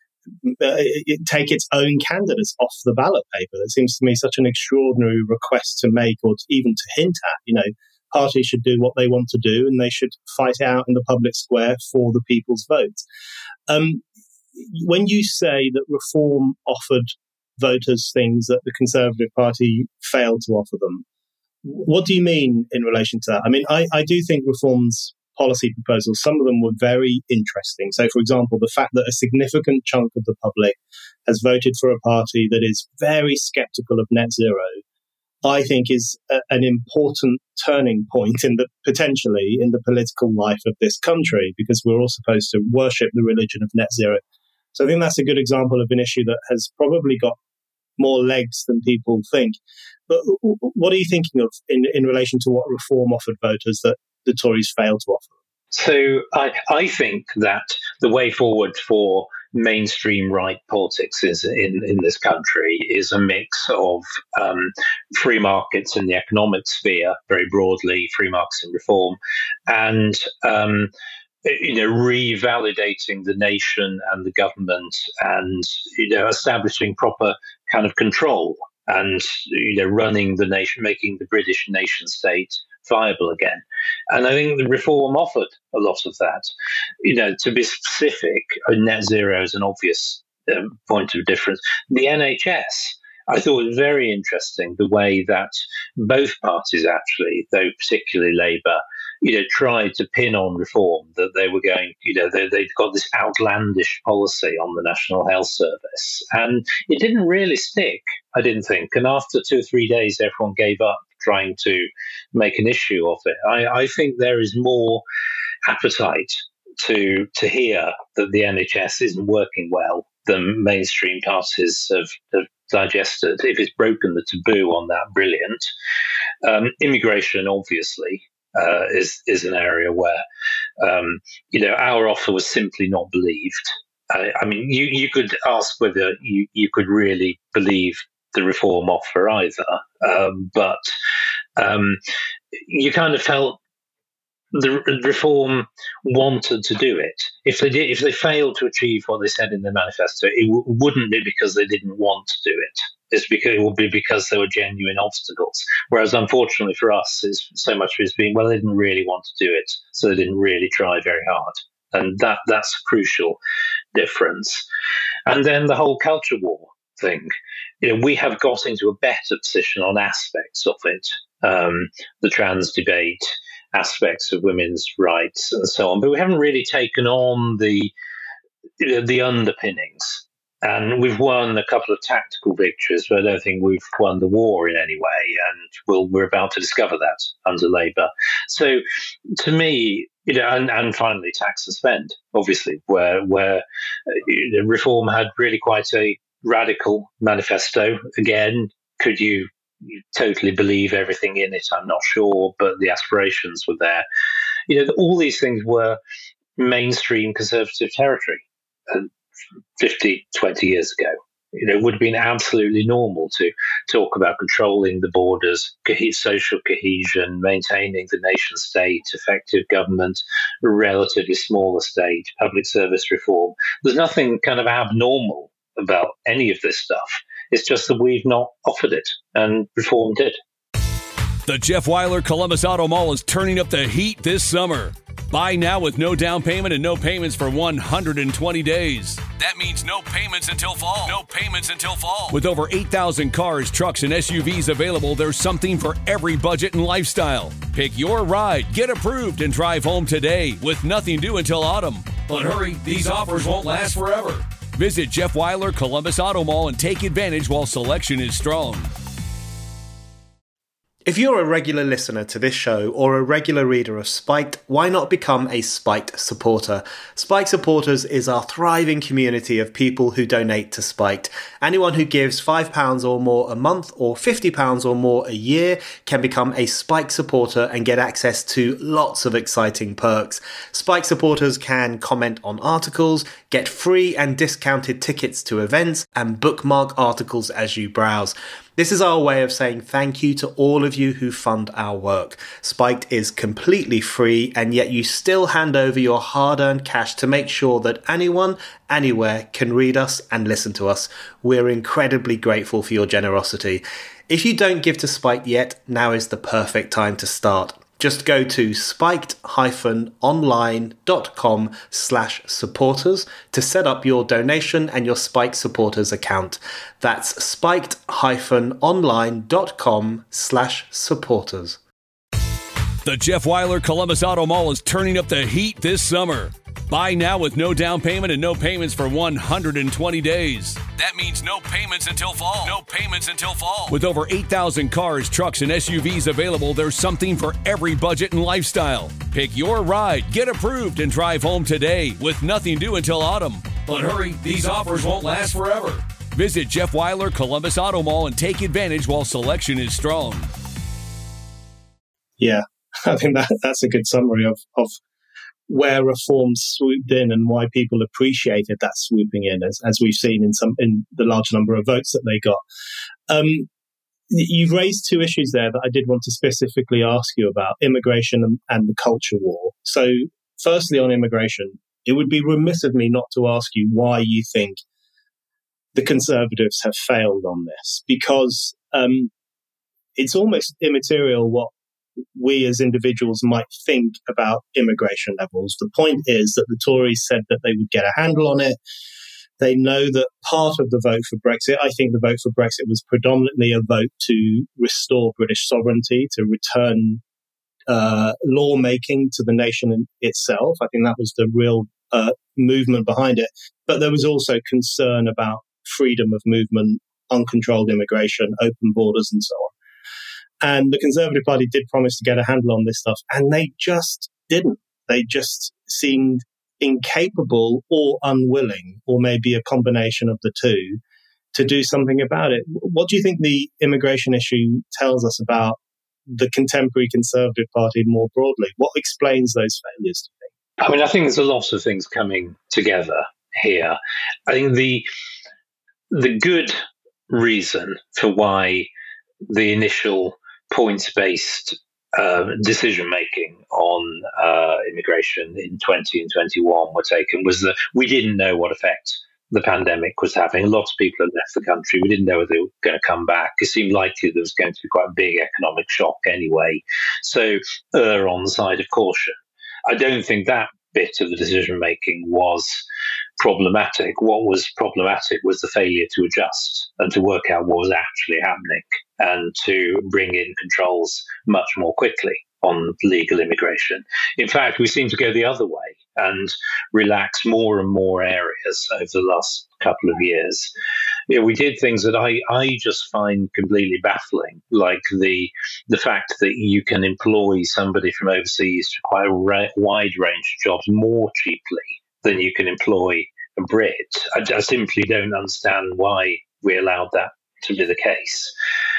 Uh, it, take its own candidates off the ballot paper? That seems to me such an extraordinary request to make, or to, even to hint at. You know, parties should do what they want to do, and they should fight out in the public square for the people's vote. Um, when you say that reform offered voters things that the Conservative Party failed to offer them, what do you mean in relation to that? I mean, I, I do think reforms policy proposals, some of them were very interesting. So, for example, the fact that a significant chunk of the public has voted for a party that is very skeptical of net zero, I think is a, an important turning point in the potentially in the political life of this country, because we're all supposed to worship the religion of net zero. So I think that's a good example of an issue that has probably got more legs than people think. But what are you thinking of in, in relation to what reform offered voters that the Tories failed to offer? So I, I think that the way forward for mainstream right politics is in, in this country is a mix of um, free markets in the economic sphere, very broadly, free markets and reform, and um, you know, revalidating the nation and the government, and you know, establishing proper kind of control, and you know, running the nation, making the British nation state viable again. And I think the reform offered a lot of that. You know, to be specific, net zero is an obvious um, point of difference. The N H S, I thought it was very interesting the way that both parties actually, though particularly Labour, you know, tried to pin on reform that they were going, you know, they, they'd got this outlandish policy on the National Health Service. And it didn't really stick, I didn't think. And after two or three days, everyone gave up trying to make an issue of it. I, I think there is more appetite to to hear that the N H S isn't working well than mainstream parties have, have digested. If it's broken the taboo on that, brilliant. Um, immigration, obviously, uh, is is an area where um, you know, our offer was simply not believed. I, I mean, you you could ask whether you, you could really believe the reform offer either, um, but um, you kind of felt the reform wanted to do it. If they did, if they failed to achieve what they said in the manifesto, it w- wouldn't be because they didn't want to do it. It's because it would be because there were genuine obstacles. Whereas, unfortunately for us, is so much of it's been, well, they didn't really want to do it, so they didn't really try very hard, and that that's a crucial difference. And then the whole culture war thing. You know, we have got into a better position on aspects of it, um, the trans debate, aspects of women's rights, and so on. But we haven't really taken on the you know, the underpinnings. And we've won a couple of tactical victories, but I don't think we've won the war in any way. And we'll, we're about to discover that under Labour. So, to me, you know, and, and finally, tax and spend, obviously, where where you know, reform had really quite a radical manifesto. Again, could you, you totally believe everything in it? I'm not sure, but the aspirations were there. You know, all these things were mainstream Conservative territory. And fifty, twenty years ago, you know, it would have been absolutely normal to talk about controlling the borders, co- social cohesion, maintaining the nation state, effective government, relatively smaller state, public service reform. There's nothing kind of abnormal about any of this stuff. It's just that we've not offered it, and reform did. The Jeff Weiler Columbus Auto Mall is turning up the heat this summer. Buy now with no down payment and no payments for one hundred twenty days. That means no payments until fall. No payments until fall. With over eight thousand cars, trucks, and S U Vs available, there's something for every budget and lifestyle. Pick your ride, get approved, and drive home today with nothing due until autumn. But hurry, these offers won't last forever. Visit Jeff Weiler Columbus Auto Mall and take advantage while selection is strong. If you're a regular listener to this show or a regular reader of Spiked, why not become a Spiked supporter? Spiked Supporters is our thriving community of people who donate to Spiked. Anyone who gives five pounds or more a month or fifty pounds or more a year can become a Spiked supporter and get access to lots of exciting perks. Spiked supporters can comment on articles, get free and discounted tickets to events, and bookmark articles as you browse. This is our way of saying thank you to all of you who fund our work. Spiked is completely free, and yet you still hand over your hard-earned cash to make sure that anyone, anywhere can read us and listen to us. We're incredibly grateful for your generosity. If you don't give to Spiked yet, now is the perfect time to start. Just go to spiked-online.com slash supporters to set up your donation and your Spiked supporters account. That's spiked-online.com slash supporters. The Jeff Weiler Columbus Auto Mall is turning up the heat this summer. Buy now with no down payment and no payments for one hundred twenty days. That means no payments until fall. No payments until fall. With over eight thousand cars, trucks, and S U Vs available, there's something for every budget and lifestyle. Pick your ride, get approved, and drive home today with nothing due until autumn. But hurry, these offers won't last forever. Visit Jeff Weiler Columbus Auto Mall and take advantage while selection is strong. Yeah, I think that that's a good summary of, of where reform swooped in and why people appreciated that swooping in, as, as we've seen in some in the large number of votes that they got. Um, you've raised two issues there that I did want to specifically ask you about: immigration and, and the culture war. So, firstly, on immigration, it would be remiss of me not to ask you why you think the Conservatives have failed on this, because um, it's almost immaterial what we as individuals might think about immigration levels. The point is that the Tories said that they would get a handle on it. They know that part of the vote for Brexit, I think the vote for Brexit was predominantly a vote to restore British sovereignty, to return uh, lawmaking to the nation in itself. I think that was the real uh, movement behind it. But there was also concern about freedom of movement, uncontrolled immigration, open borders, and so on. And the Conservative Party did promise to get a handle on this stuff, and they just didn't. They just seemed incapable or unwilling, or maybe a combination of the two, to do something about it. What do you think the immigration issue tells us about the contemporary Conservative Party more broadly? What explains those failures, do you think? I mean, I think there's a lot of things coming together here. I think the the good reason for why the initial points-based uh, decision-making on uh, immigration in twenty and twenty-one were taken was that we didn't know what effect the pandemic was having. A lot of people had left the country. We didn't know whether they were going to come back. It seemed likely there was going to be quite a big economic shock anyway. So err on the side of caution. I don't think that bit of the decision making was problematic. What was problematic was the failure to adjust and to work out what was actually happening and to bring in controls much more quickly on legal immigration. In fact, we seem to go the other way and relax more and more areas over the last couple of years. You know, we did things that I, I just find completely baffling, like the the fact that you can employ somebody from overseas to quite a ra- wide range of jobs more cheaply than you can employ a Brit. I, I simply don't understand why we allowed that to be the case.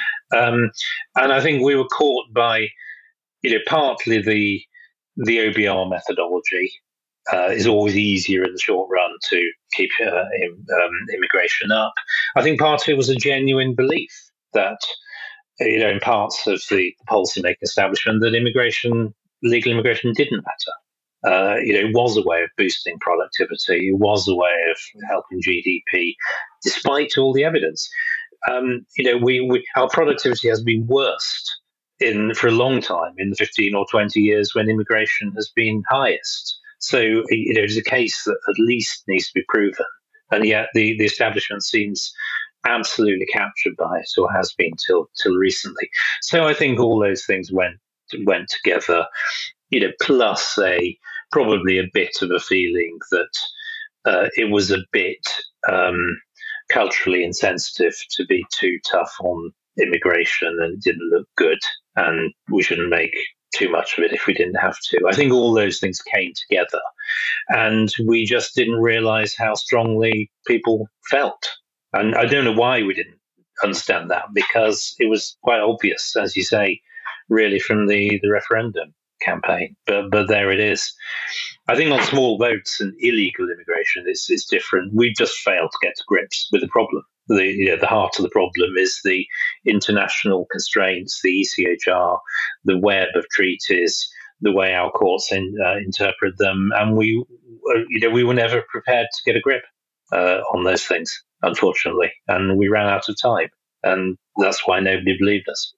Um, and I think we were caught by, you know, partly the the O B R methodology uh, is always easier in the short run to keep uh, im, um, immigration up. I think part of it was a genuine belief that, you know, in parts of the policymaking establishment, that immigration, legal immigration, didn't matter. Uh, you know, it was a way of boosting productivity. It was a way of helping G D P, despite all the evidence. Um, you know, we, we our productivity has been worst in for a long time in the fifteen or twenty years when immigration has been highest. So, you know, it's a case that at least needs to be proven. And yet the, the establishment seems absolutely captured by it, or has been till till recently. So I think all those things went went together, you know, plus a probably a bit of a feeling that uh, it was a bit um, culturally insensitive to be too tough on immigration, and it didn't look good, and we shouldn't make too much of it if we didn't have to. I think all those things came together, and we just didn't realize how strongly people felt. And I don't know why we didn't understand that, because it was quite obvious, as you say, really from the, the referendum campaign. But but there it is. I think on small votes and illegal immigration, it's, it's different. We've just failed to get to grips with the problem. The, you know, the heart of the problem is the international constraints, the E C H R, the web of treaties, the way our courts in, uh, interpret them, and we, you know, we were never prepared to get a grip uh, on those things, unfortunately, and we ran out of time, and that's why nobody believed us.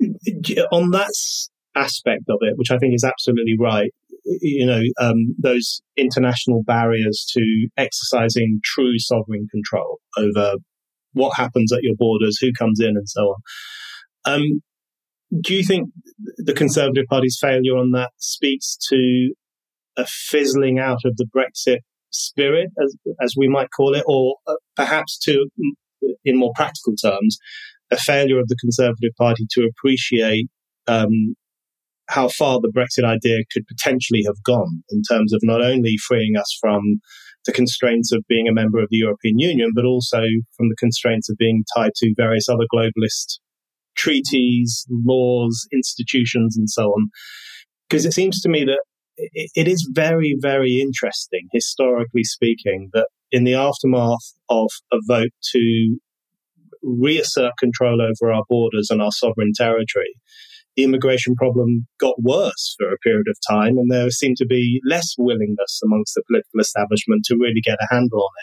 On that aspect of it, which I think is absolutely right, you know, um, those international barriers to exercising true sovereign control over what happens at your borders, who comes in, and so on. Um, do you think the Conservative Party's failure on that speaks to a fizzling out of the Brexit spirit, as, as we might call it, or uh, perhaps to, in more practical terms, a failure of the Conservative Party to appreciate um, how far the Brexit idea could potentially have gone in terms of not only freeing us from the constraints of being a member of the European Union, but also from the constraints of being tied to various other globalist treaties, laws, institutions, and so on. Because it seems to me that it, it is very, very interesting, historically speaking, that in the aftermath of a vote to reassert control over our borders and our sovereign territory, the immigration problem got worse for a period of time, and there seemed to be less willingness amongst the political establishment to really get a handle on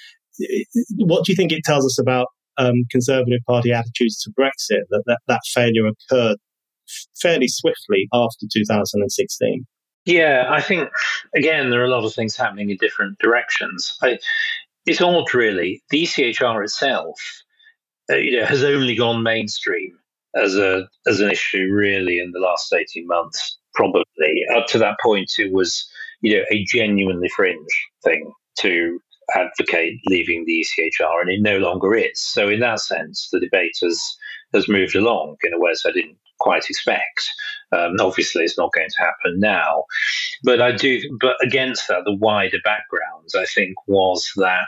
it. What do you think it tells us about um, Conservative Party attitudes to Brexit, that, that that failure occurred fairly swiftly after two thousand sixteen? Yeah, I think, again, there are a lot of things happening in different directions. I, it's odd, really. The E C H R itself uh, you know, has only gone mainstream as a as an issue really in the last eighteen months, probably. Up to that point, it was, you know, a genuinely fringe thing to advocate leaving the E C H R, and it no longer is. So in that sense, the debate has, has moved along in a way that I didn't quite expect. Um, obviously, it's not going to happen now. But I do. But against that, the wider background, I think, was that,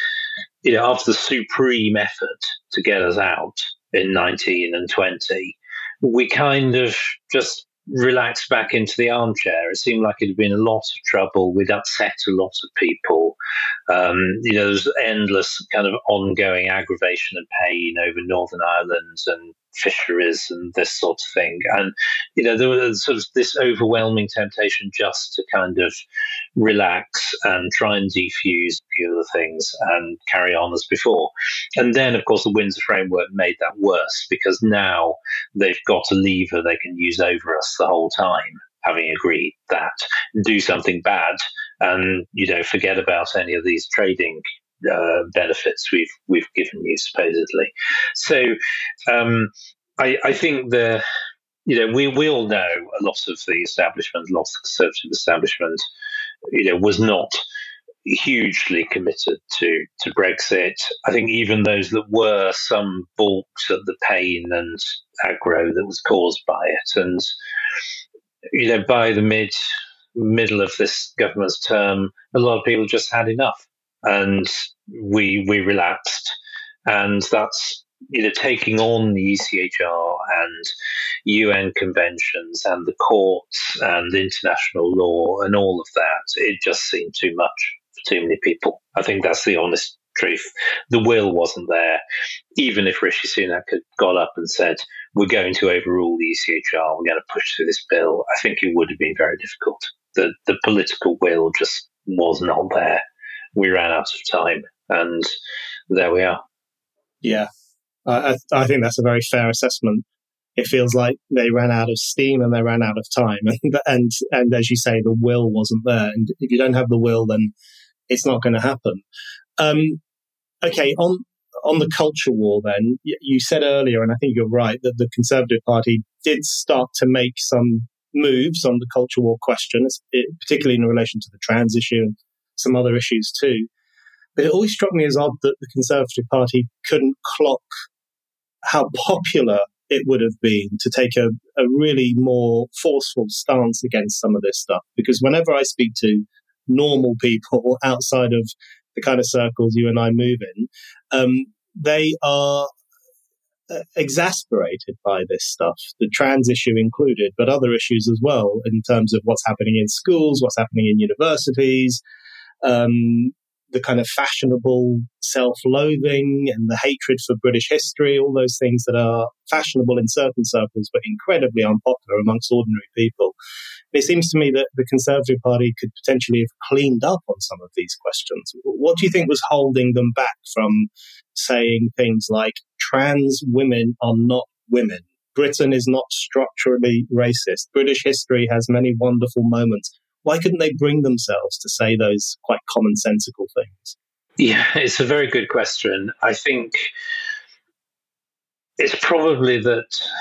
you know, after the supreme effort to get us out in nineteen and twenty, we kind of just relaxed back into the armchair. It seemed like it had been a lot of trouble. We'd upset a lot of people. Um, you know, there was endless kind of ongoing aggravation and pain over Northern Ireland and fisheries and this sort of thing. And, you know, there was sort of this overwhelming temptation just to kind of relax and try and defuse a few of the things and carry on as before. And then, of course, the Windsor Framework made that worse, because now they've got a lever they can use over us the whole time, having agreed that, do something bad and, you know, forget about any of these trading uh, benefits we've we've given you, supposedly. So um, I, I think the, you know, we, we all know a lot of the establishment, a lot of the Conservative establishment, you know, was not hugely committed to, to Brexit. I think even those that were, some balked at the pain and aggro that was caused by it. And, you know, by the mid middle of this government's term, a lot of people just had enough, and we we relapsed, and that's, you know, taking on the E C H R and U N conventions and the courts and international law and all of that. It just seemed too much for too many people. I think that's the honest truth. The will wasn't there. Even if Rishi Sunak had got up and said, we're going to overrule the E C H R, we're going to push through this bill, I think it would have been very difficult. The, the political will just was not there. We ran out of time, and there we are. Yeah, I, I think that's a very fair assessment. It feels like they ran out of steam and they ran out of time. And, and, and as you say, the will wasn't there. And if you don't have the will, then it's not going to happen. Um, okay, on on the culture war then, you said earlier, and I think you're right, that the Conservative Party did start to make some moves on the culture war question, particularly in relation to the trans issue and some other issues too. But it always struck me as odd that the Conservative Party couldn't clock how popular it would have been to take a, a really more forceful stance against some of this stuff. Because whenever I speak to normal people outside of the kind of circles you and I move in, um, they are uh, exasperated by this stuff, the trans issue included, but other issues as well, in terms of what's happening in schools, what's happening in universities, um, the kind of fashionable self-loathing and the hatred for British history, all those things that are fashionable in certain circles but incredibly unpopular amongst ordinary people. It seems to me that the Conservative Party could potentially have cleaned up on some of these questions. What do you think was holding them back from saying things like, trans women are not women, Britain is not structurally racist, British history has many wonderful moments? Why couldn't they bring themselves to say those quite commonsensical things? Yeah, it's a very good question. I think it's probably that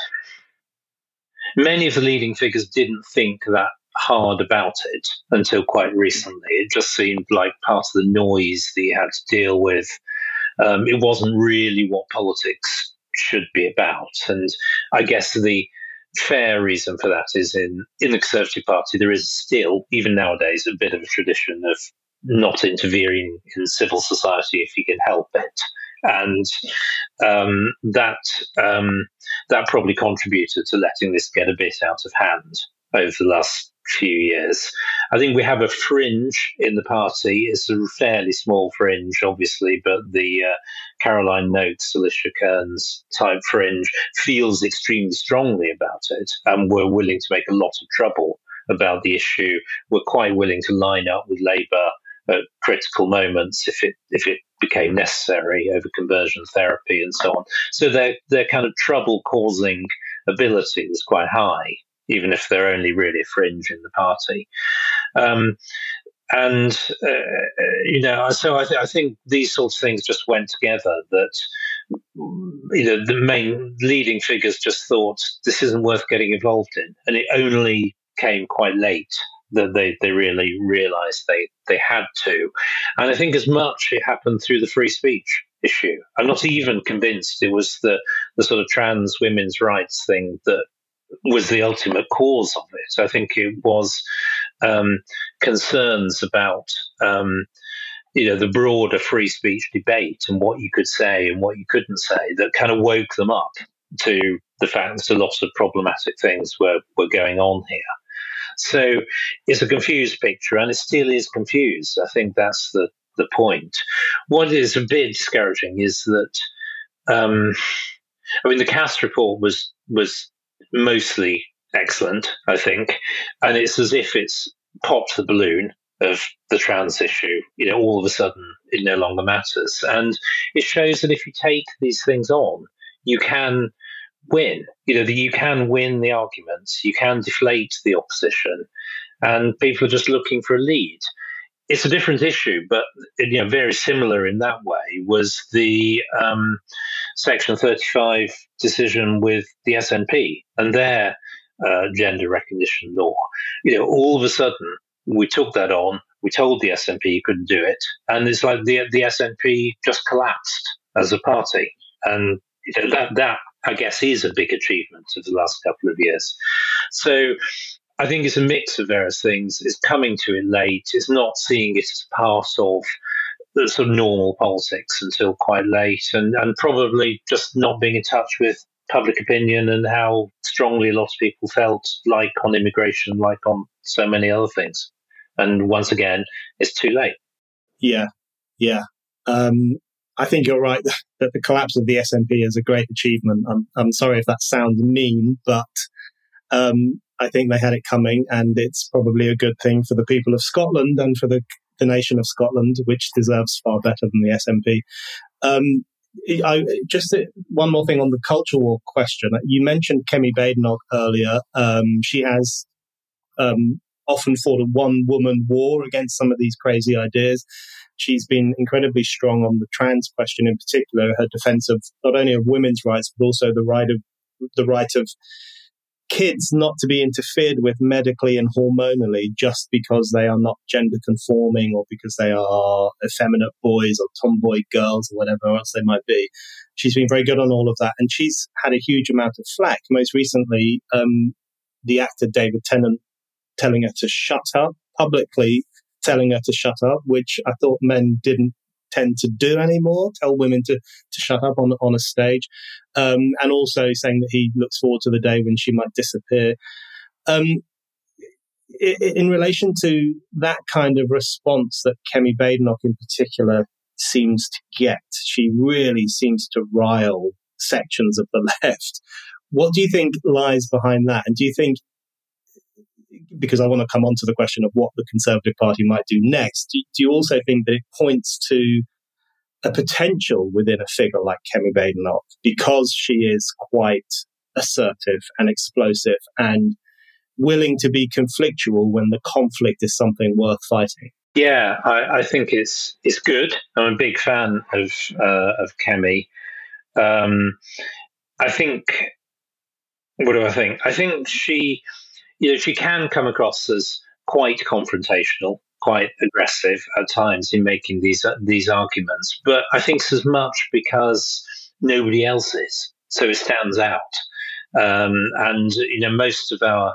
many of the leading figures didn't think that hard about it until quite recently. It just seemed like part of the noise that you had to deal with. Um, it wasn't really what politics should be about. And I guess the fair reason for that is in, in the Conservative Party, there is still, even nowadays, a bit of a tradition of not interfering in civil society if you can help it. And um, that um, that probably contributed to letting this get a bit out of hand over the last few years. I think we have a fringe in the party. It's a fairly small fringe, obviously, but the uh, Caroline Noakes, Alicia Kearns type fringe feels extremely strongly about it, and we're willing to make a lot of trouble about the issue. We're quite willing to line up with Labour at critical moments if it if it became necessary over conversion therapy and so on. So their their kind of trouble causing ability is quite high, even if they're only really a fringe in the party. Um, and, uh, you know, so I, th- I think these sorts of things just went together, that, you know, the main leading figures just thought this isn't worth getting involved in. And it only came quite late that they, they really realised they, they had to. And I think as much it happened through the free speech issue. I'm not even convinced it was the, the sort of trans women's rights thing that was the ultimate cause of it. I think it was um, concerns about um, you know, the broader free speech debate and what you could say and what you couldn't say that kind of woke them up to the fact that a lot of problematic things were, were going on here. So it's a confused picture, and it still is confused. I think that's the, the point. What is a bit discouraging is that um, I mean, the Cass report was was mostly excellent, I think, and it's as if it's popped the balloon of the trans issue. You know, all of a sudden it no longer matters, and it shows that if you take these things on, you can win. You know, that you can win the arguments, you can deflate the opposition, and people are just looking for a lead. It's a different issue, but you know, very similar in that way was the um, Section thirty-five decision with the S N P and their uh, gender recognition law. You know, all of a sudden we took that on. We told the S N P you couldn't do it, and it's like the the S N P just collapsed as a party, and you know, that that I guess is a big achievement of the last couple of years. So I think it's a mix of various things. It's coming to it late. It's not seeing it as part of the sort of normal politics until quite late, and, and probably just not being in touch with public opinion and how strongly a lot of people felt, like on immigration, like on so many other things. And once again, it's too late. Yeah, yeah. Um, I think you're right that, that the collapse of the S N P is a great achievement. I'm, I'm sorry if that sounds mean, but um, I think they had it coming, and it's probably a good thing for the people of Scotland and for the, the nation of Scotland, which deserves far better than the S N P. Um, I, just one more thing on the culture war question. You mentioned Kemi Badenoch earlier. Um, she has um, often fought a one-woman war against some of these crazy ideas. She's been incredibly strong on the trans question in particular, her defense of not only of women's rights, but also the right of the right of kids not to be interfered with medically and hormonally just because they are not gender conforming or because they are effeminate boys or tomboy girls or whatever else they might be. She's been very good on all of that, and she's had a huge amount of flack. Most recently, um, the actor David Tennant telling her to shut up, publicly telling her to shut up, which I thought men didn't tend to do anymore, tell women to, to shut up on on a stage, um, and also saying that he looks forward to the day when she might disappear. Um, in, in relation to that kind of response that Kemi Badenoch in particular seems to get, she really seems to rile sections of the left. What do you think lies behind that? And do you think, because I want to come on to the question of what the Conservative Party might do next, do, do you also think that it points to a potential within a figure like Kemi Badenoch, because she is quite assertive and explosive and willing to be conflictual when the conflict is something worth fighting? Yeah, I, I think it's it's good. I'm a big fan of uh, of Kemi. Um, I think, what do I think? I think she... You know, she can come across as quite confrontational, quite aggressive at times in making these uh, these arguments. But I think it's as much because nobody else is, so it stands out. Um, and you know, most of our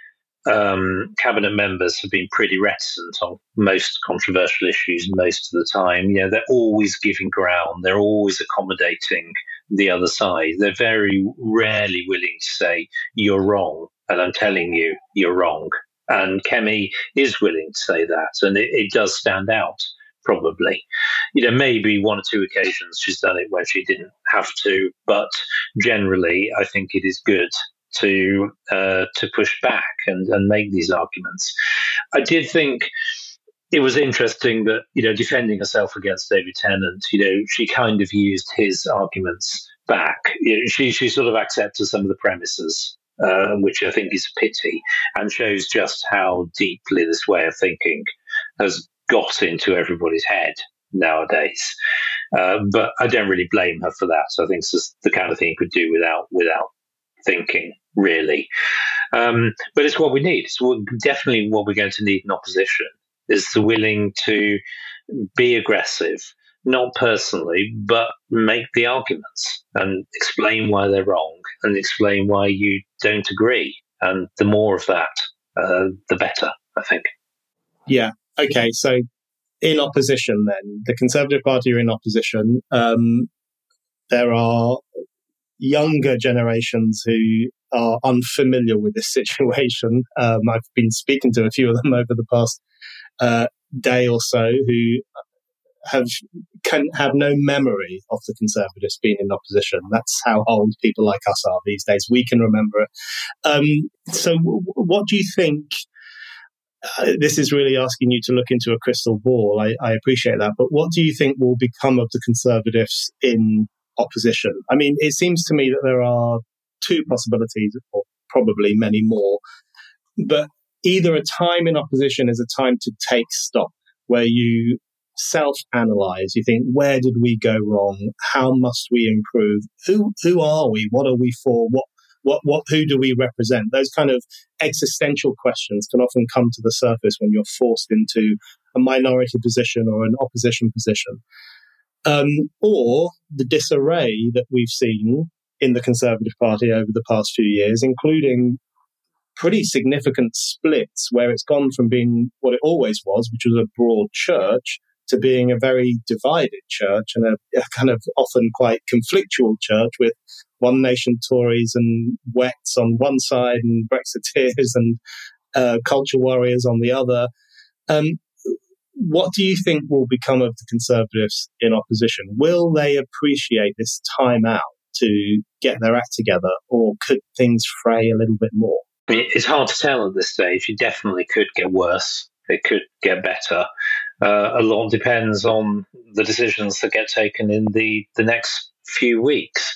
um, cabinet members have been pretty reticent on most controversial issues most of the time. You know, they're always giving ground. They're always accommodating the other side. They're very rarely willing to say you're wrong, and I'm telling you, you're wrong. And Kemi is willing to say that, and it, it does stand out, probably. You know, maybe one or two occasions she's done it where she didn't have to, but generally I think it is good to uh, to push back and, and make these arguments. I did think it was interesting that, you know, defending herself against David Tennant, you know, she kind of used his arguments back. You know, she, she sort of accepted some of the premises, Uh, which I think is a pity, and shows just how deeply this way of thinking has got into everybody's head nowadays. Uh, but I don't really blame her for that. So I think it's just the kind of thing you could do without without thinking, really. Um, but it's what we need. It's definitely what we're going to need in opposition, is the willing to be aggressive, not personally, but make the arguments and explain why they're wrong and explain why you don't agree. And the more of that, uh, the better, I think. Yeah. Okay. So in opposition then, the Conservative Party are in opposition. Um, there are younger generations who are unfamiliar with this situation. Um, I've been speaking to a few of them over the past uh, day or so who have can have no memory of the Conservatives being in opposition. That's how old people like us are these days. We can remember it. Um, so w- what do you think? Uh, this is really asking you to look into a crystal ball. I, I appreciate that. But what do you think will become of the Conservatives in opposition? I mean, it seems to me that there are two possibilities, or probably many more. But either a time in opposition is a time to take stock, where you self-analyze. You think, where did we go wrong? How must we improve? Who who are we? What are we for? What what what? Who do we represent? Those kind of existential questions can often come to the surface when you're forced into a minority position or an opposition position. Um, or the disarray that we've seen in the Conservative Party over the past few years, including pretty significant splits where it's gone from being what it always was, which was a broad church, to being a very divided church and a, a kind of often quite conflictual church with One Nation Tories and Wets on one side and Brexiteers and uh, culture warriors on the other. Um, what do you think will become of the Conservatives in opposition? Will they appreciate this time out to get their act together, or could things fray a little bit more? I mean, it's hard to tell at this stage. It definitely could get worse. It could get better. Uh, a lot depends on the decisions that get taken in the, the next few weeks.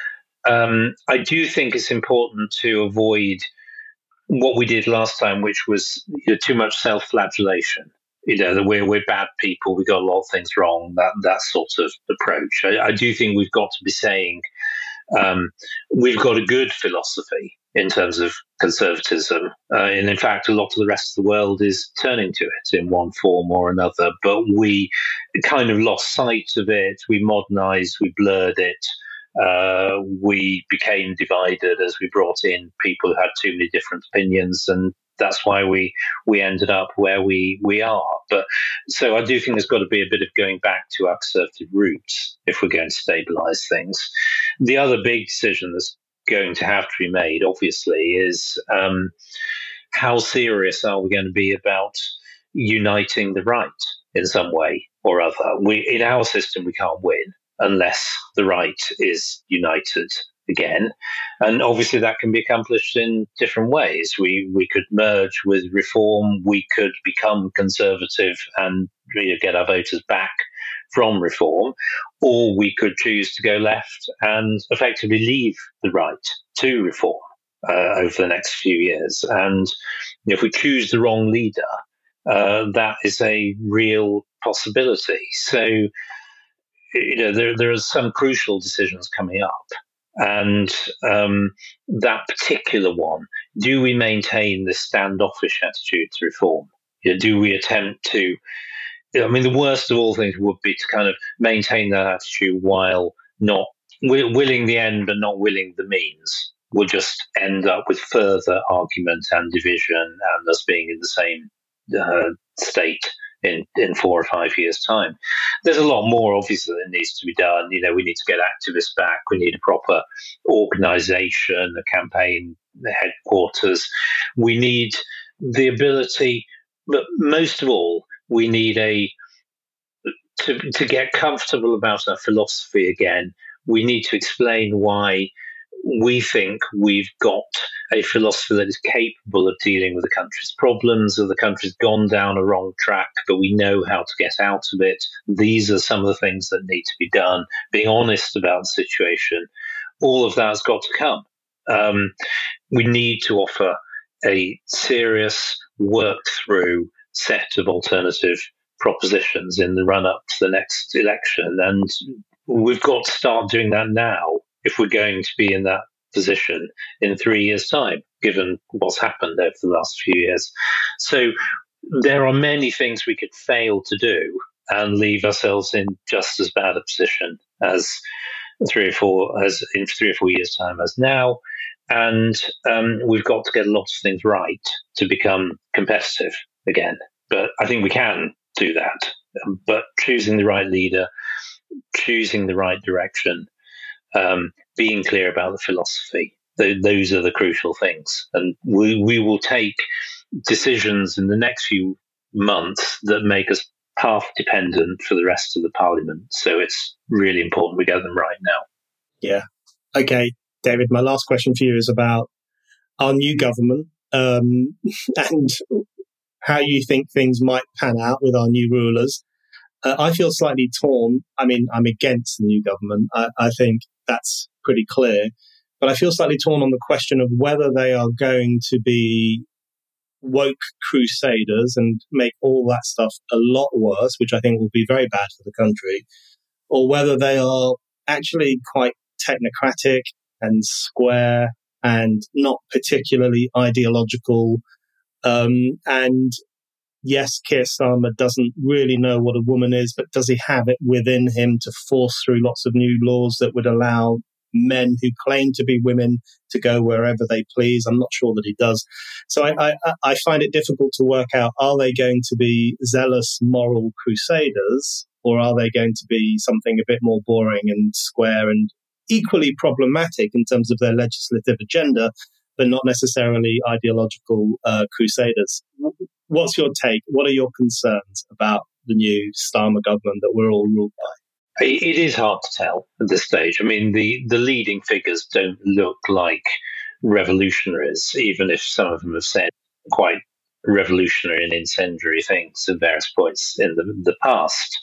Um, I do think it's important to avoid what we did last time, which was you know, too much self-flagellation. You know, that we're, we're bad people, we got a lot of things wrong, that, that sort of approach. I, I do think we've got to be saying um, we've got a good philosophy in terms of conservatism. Uh, and in fact, a lot of the rest of the world is turning to it in one form or another. But we kind of lost sight of it. We modernized, we blurred it. Uh, we became divided as we brought in people who had too many different opinions. And that's why we, we ended up where we, we are. But so I do think there's got to be a bit of going back to our conservative roots if we're going to stabilize things. The other big decision that's going to have to be made, obviously, is um, how serious are we going to be about uniting the right in some way or other? We, in our system, we can't win unless the right is united again. And obviously that can be accomplished in different ways. We we could merge with Reform, we could become conservative and you know, get our voters back from Reform, or we could choose to go left and effectively leave the right to Reform uh, over the next few years. And you know, if we choose the wrong leader, uh, that is a real possibility. So you know, there there are some crucial decisions coming up. And um, that particular one, do we maintain this standoffish attitude to Reform? You know, do we attempt to, I mean, the worst of all things would be to kind of maintain that attitude while not willing the end but not willing the means. We'll just end up with further argument and division and us being in the same uh, state in, in four or five years' time. There's a lot more, obviously, that needs to be done. You know, we need to get activists back. We need a proper organisation, a campaign headquarters. We need the ability, but most of all, we need a to to get comfortable about our philosophy again. We need to explain why we think we've got a philosophy that is capable of dealing with the country's problems, or the country's gone down a wrong track, but we know how to get out of it. These are some of the things that need to be done. Being honest about the situation, all of that has got to come. Um, we need to offer a serious, worked through set of alternative propositions in the run up to the next election. And we've got to start doing that now if we're going to be in that position in three years' time, given what's happened over the last few years. So there are many things we could fail to do and leave ourselves in just as bad a position as three or four as in three or four years' time as now. And um, we've got to get a lot of things right to become competitive again. But I think we can do that. But choosing the right leader, choosing the right direction, um, being clear about the philosophy, th- those are the crucial things. And we, we will take decisions in the next few months that make us path dependent for the rest of the parliament. So it's really important we get them right now. Yeah. Okay, David, my last question for you is about our new government um, and how you think things might pan out with our new rulers. Uh, I feel slightly torn. I mean, I'm against the new government. I, I think that's pretty clear. But I feel slightly torn on the question of whether they are going to be woke crusaders and make all that stuff a lot worse, which I think will be very bad for the country, or whether they are actually quite technocratic and square and not particularly ideological. Um, and yes, Keir Starmer doesn't really know what a woman is, but does he have it within him to force through lots of new laws that would allow men who claim to be women to go wherever they please? I'm not sure that he does. So I, I, I find it difficult to work out, are they going to be zealous moral crusaders, or are they going to be something a bit more boring and square and equally problematic in terms of their legislative agenda, but not necessarily ideological uh, crusaders? What's your take? What are your concerns about the new Starmer government that we're all ruled by? It is hard to tell at this stage. I mean, the, the leading figures don't look like revolutionaries, even if some of them have said quite revolutionary and incendiary things at various points in the, the past.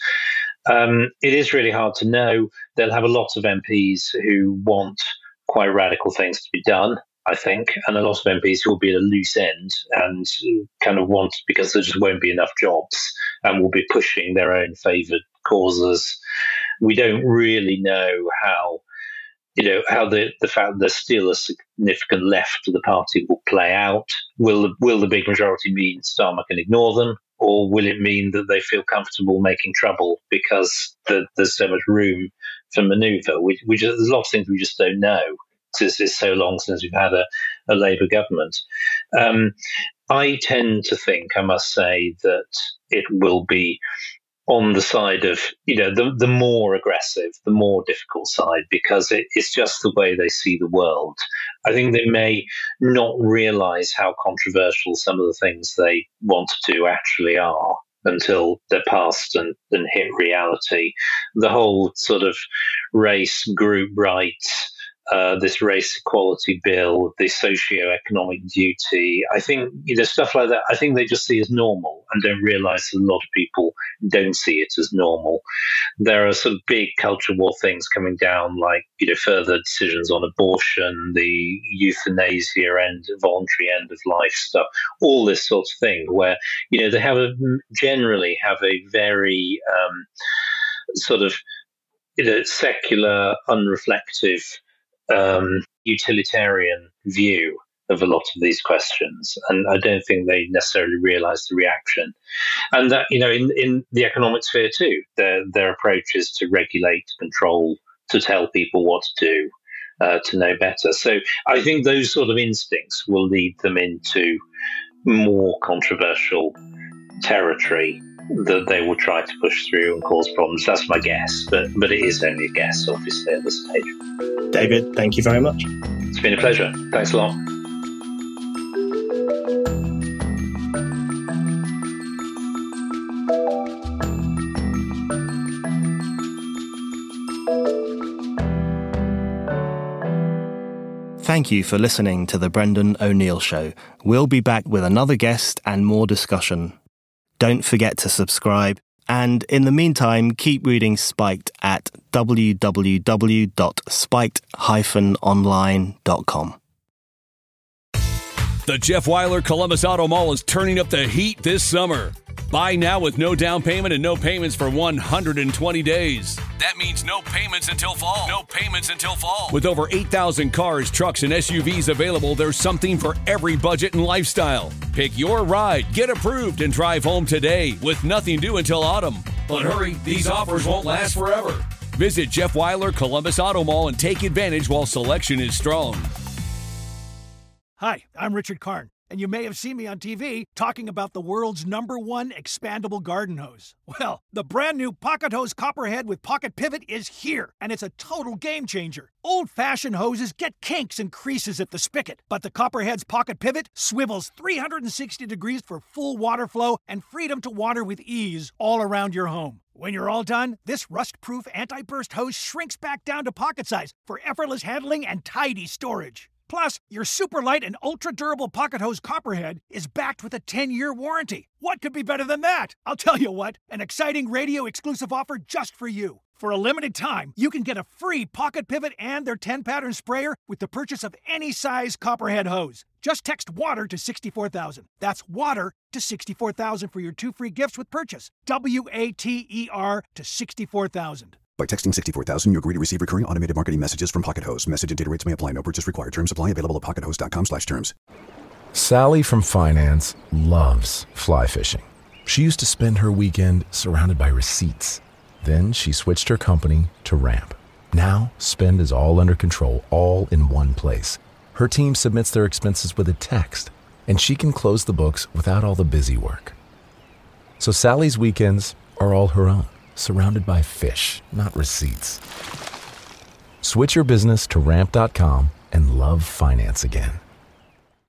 Um, it is really hard to know. They'll have a lot of M Ps who want quite radical things to be done, I think, and a lot of M Ps who will be at a loose end and kind of want, because there just won't be enough jobs, and will be pushing their own favoured causes. We don't really know how, you know, how the, the fact that there's still a significant left of the party will play out. Will the, will the big majority mean Starmer can ignore them, or will it mean that they feel comfortable making trouble because the, there's so much room for manoeuvre? We, we just, there's a lot of things we just don't know, because it's so long since we've had a, a Labour government. Um, I tend to think, I must say, that it will be on the side of, you know, the, the more aggressive, the more difficult side, because it, it's just the way they see the world. I think they may not realise how controversial some of the things they want to do actually are until they're past and, and hit reality. The whole sort of race, group rights, Uh, this race equality bill, the socio-economic duty. I think, you know, stuff like that, I think they just see as normal and don't realise that a lot of people don't see it as normal. There are some big culture war things coming down, like, you know, further decisions on abortion, the euthanasia and voluntary end of life stuff, all this sort of thing, where, you know, they have a, generally have a very um, sort of, you know, secular, unreflective, Um, utilitarian view of a lot of these questions, and I don't think they necessarily realise the reaction. And that, you know, in, in the economic sphere too, their their approach is to regulate, to control, to tell people what to do, uh, to know better. So I think those sort of instincts will lead them into more controversial territory that they will try to push through and cause problems. That's my guess, but but it is only a guess, obviously, at this stage. David, thank you very much. It's been a pleasure. Thanks a lot. Thank you for listening to The Brendan O'Neill Show. We'll be back with another guest and more discussion. Don't forget to subscribe, and in the meantime, keep reading Spiked at w w w dot spiked dash online dot com. The Jeff Weiler Columbus Auto Mall is turning up the heat this summer. Buy now with no down payment and no payments for one hundred twenty days. That means no payments until fall. No payments until fall. With over eight thousand cars, trucks, and S U Vs available, there's something for every budget and lifestyle. Pick your ride, get approved, and drive home today with nothing due until autumn. But hurry, these offers won't last forever. Visit Jeff Weiler Columbus Auto Mall and take advantage while selection is strong. Hi, I'm Richard Karn. And you may have seen me on T V talking about the world's number one expandable garden hose. Well, the brand new Pocket Hose Copperhead with Pocket Pivot is here, and it's a total game changer. Old-fashioned hoses get kinks and creases at the spigot, but the Copperhead's Pocket Pivot swivels three hundred sixty degrees for full water flow and freedom to water with ease all around your home. When you're all done, this rust-proof anti-burst hose shrinks back down to pocket size for effortless handling and tidy storage. Plus, your super light and ultra-durable Pocket Hose Copperhead is backed with a ten-year warranty. What could be better than that? I'll tell you what, an exciting radio-exclusive offer just for you. For a limited time, you can get a free Pocket Pivot and their ten-pattern sprayer with the purchase of any size Copperhead hose. Just text WATER to sixty-four thousand. That's WATER to sixty-four thousand for your two free gifts with purchase. W A T E R to sixty-four thousand. By texting sixty-four thousand, you agree to receive recurring automated marketing messages from Pocket Hose. Message and data rates may apply. No purchase required. Terms apply. Available at pockethose.com slash terms. Sally from finance loves fly fishing. She used to spend her weekend surrounded by receipts. Then she switched her company to Ramp. Now, spend is all under control, all in one place. Her team submits their expenses with a text, and she can close the books without all the busy work. So Sally's weekends are all her own, surrounded by fish, not receipts. Switch your business to ramp dot com and love finance again.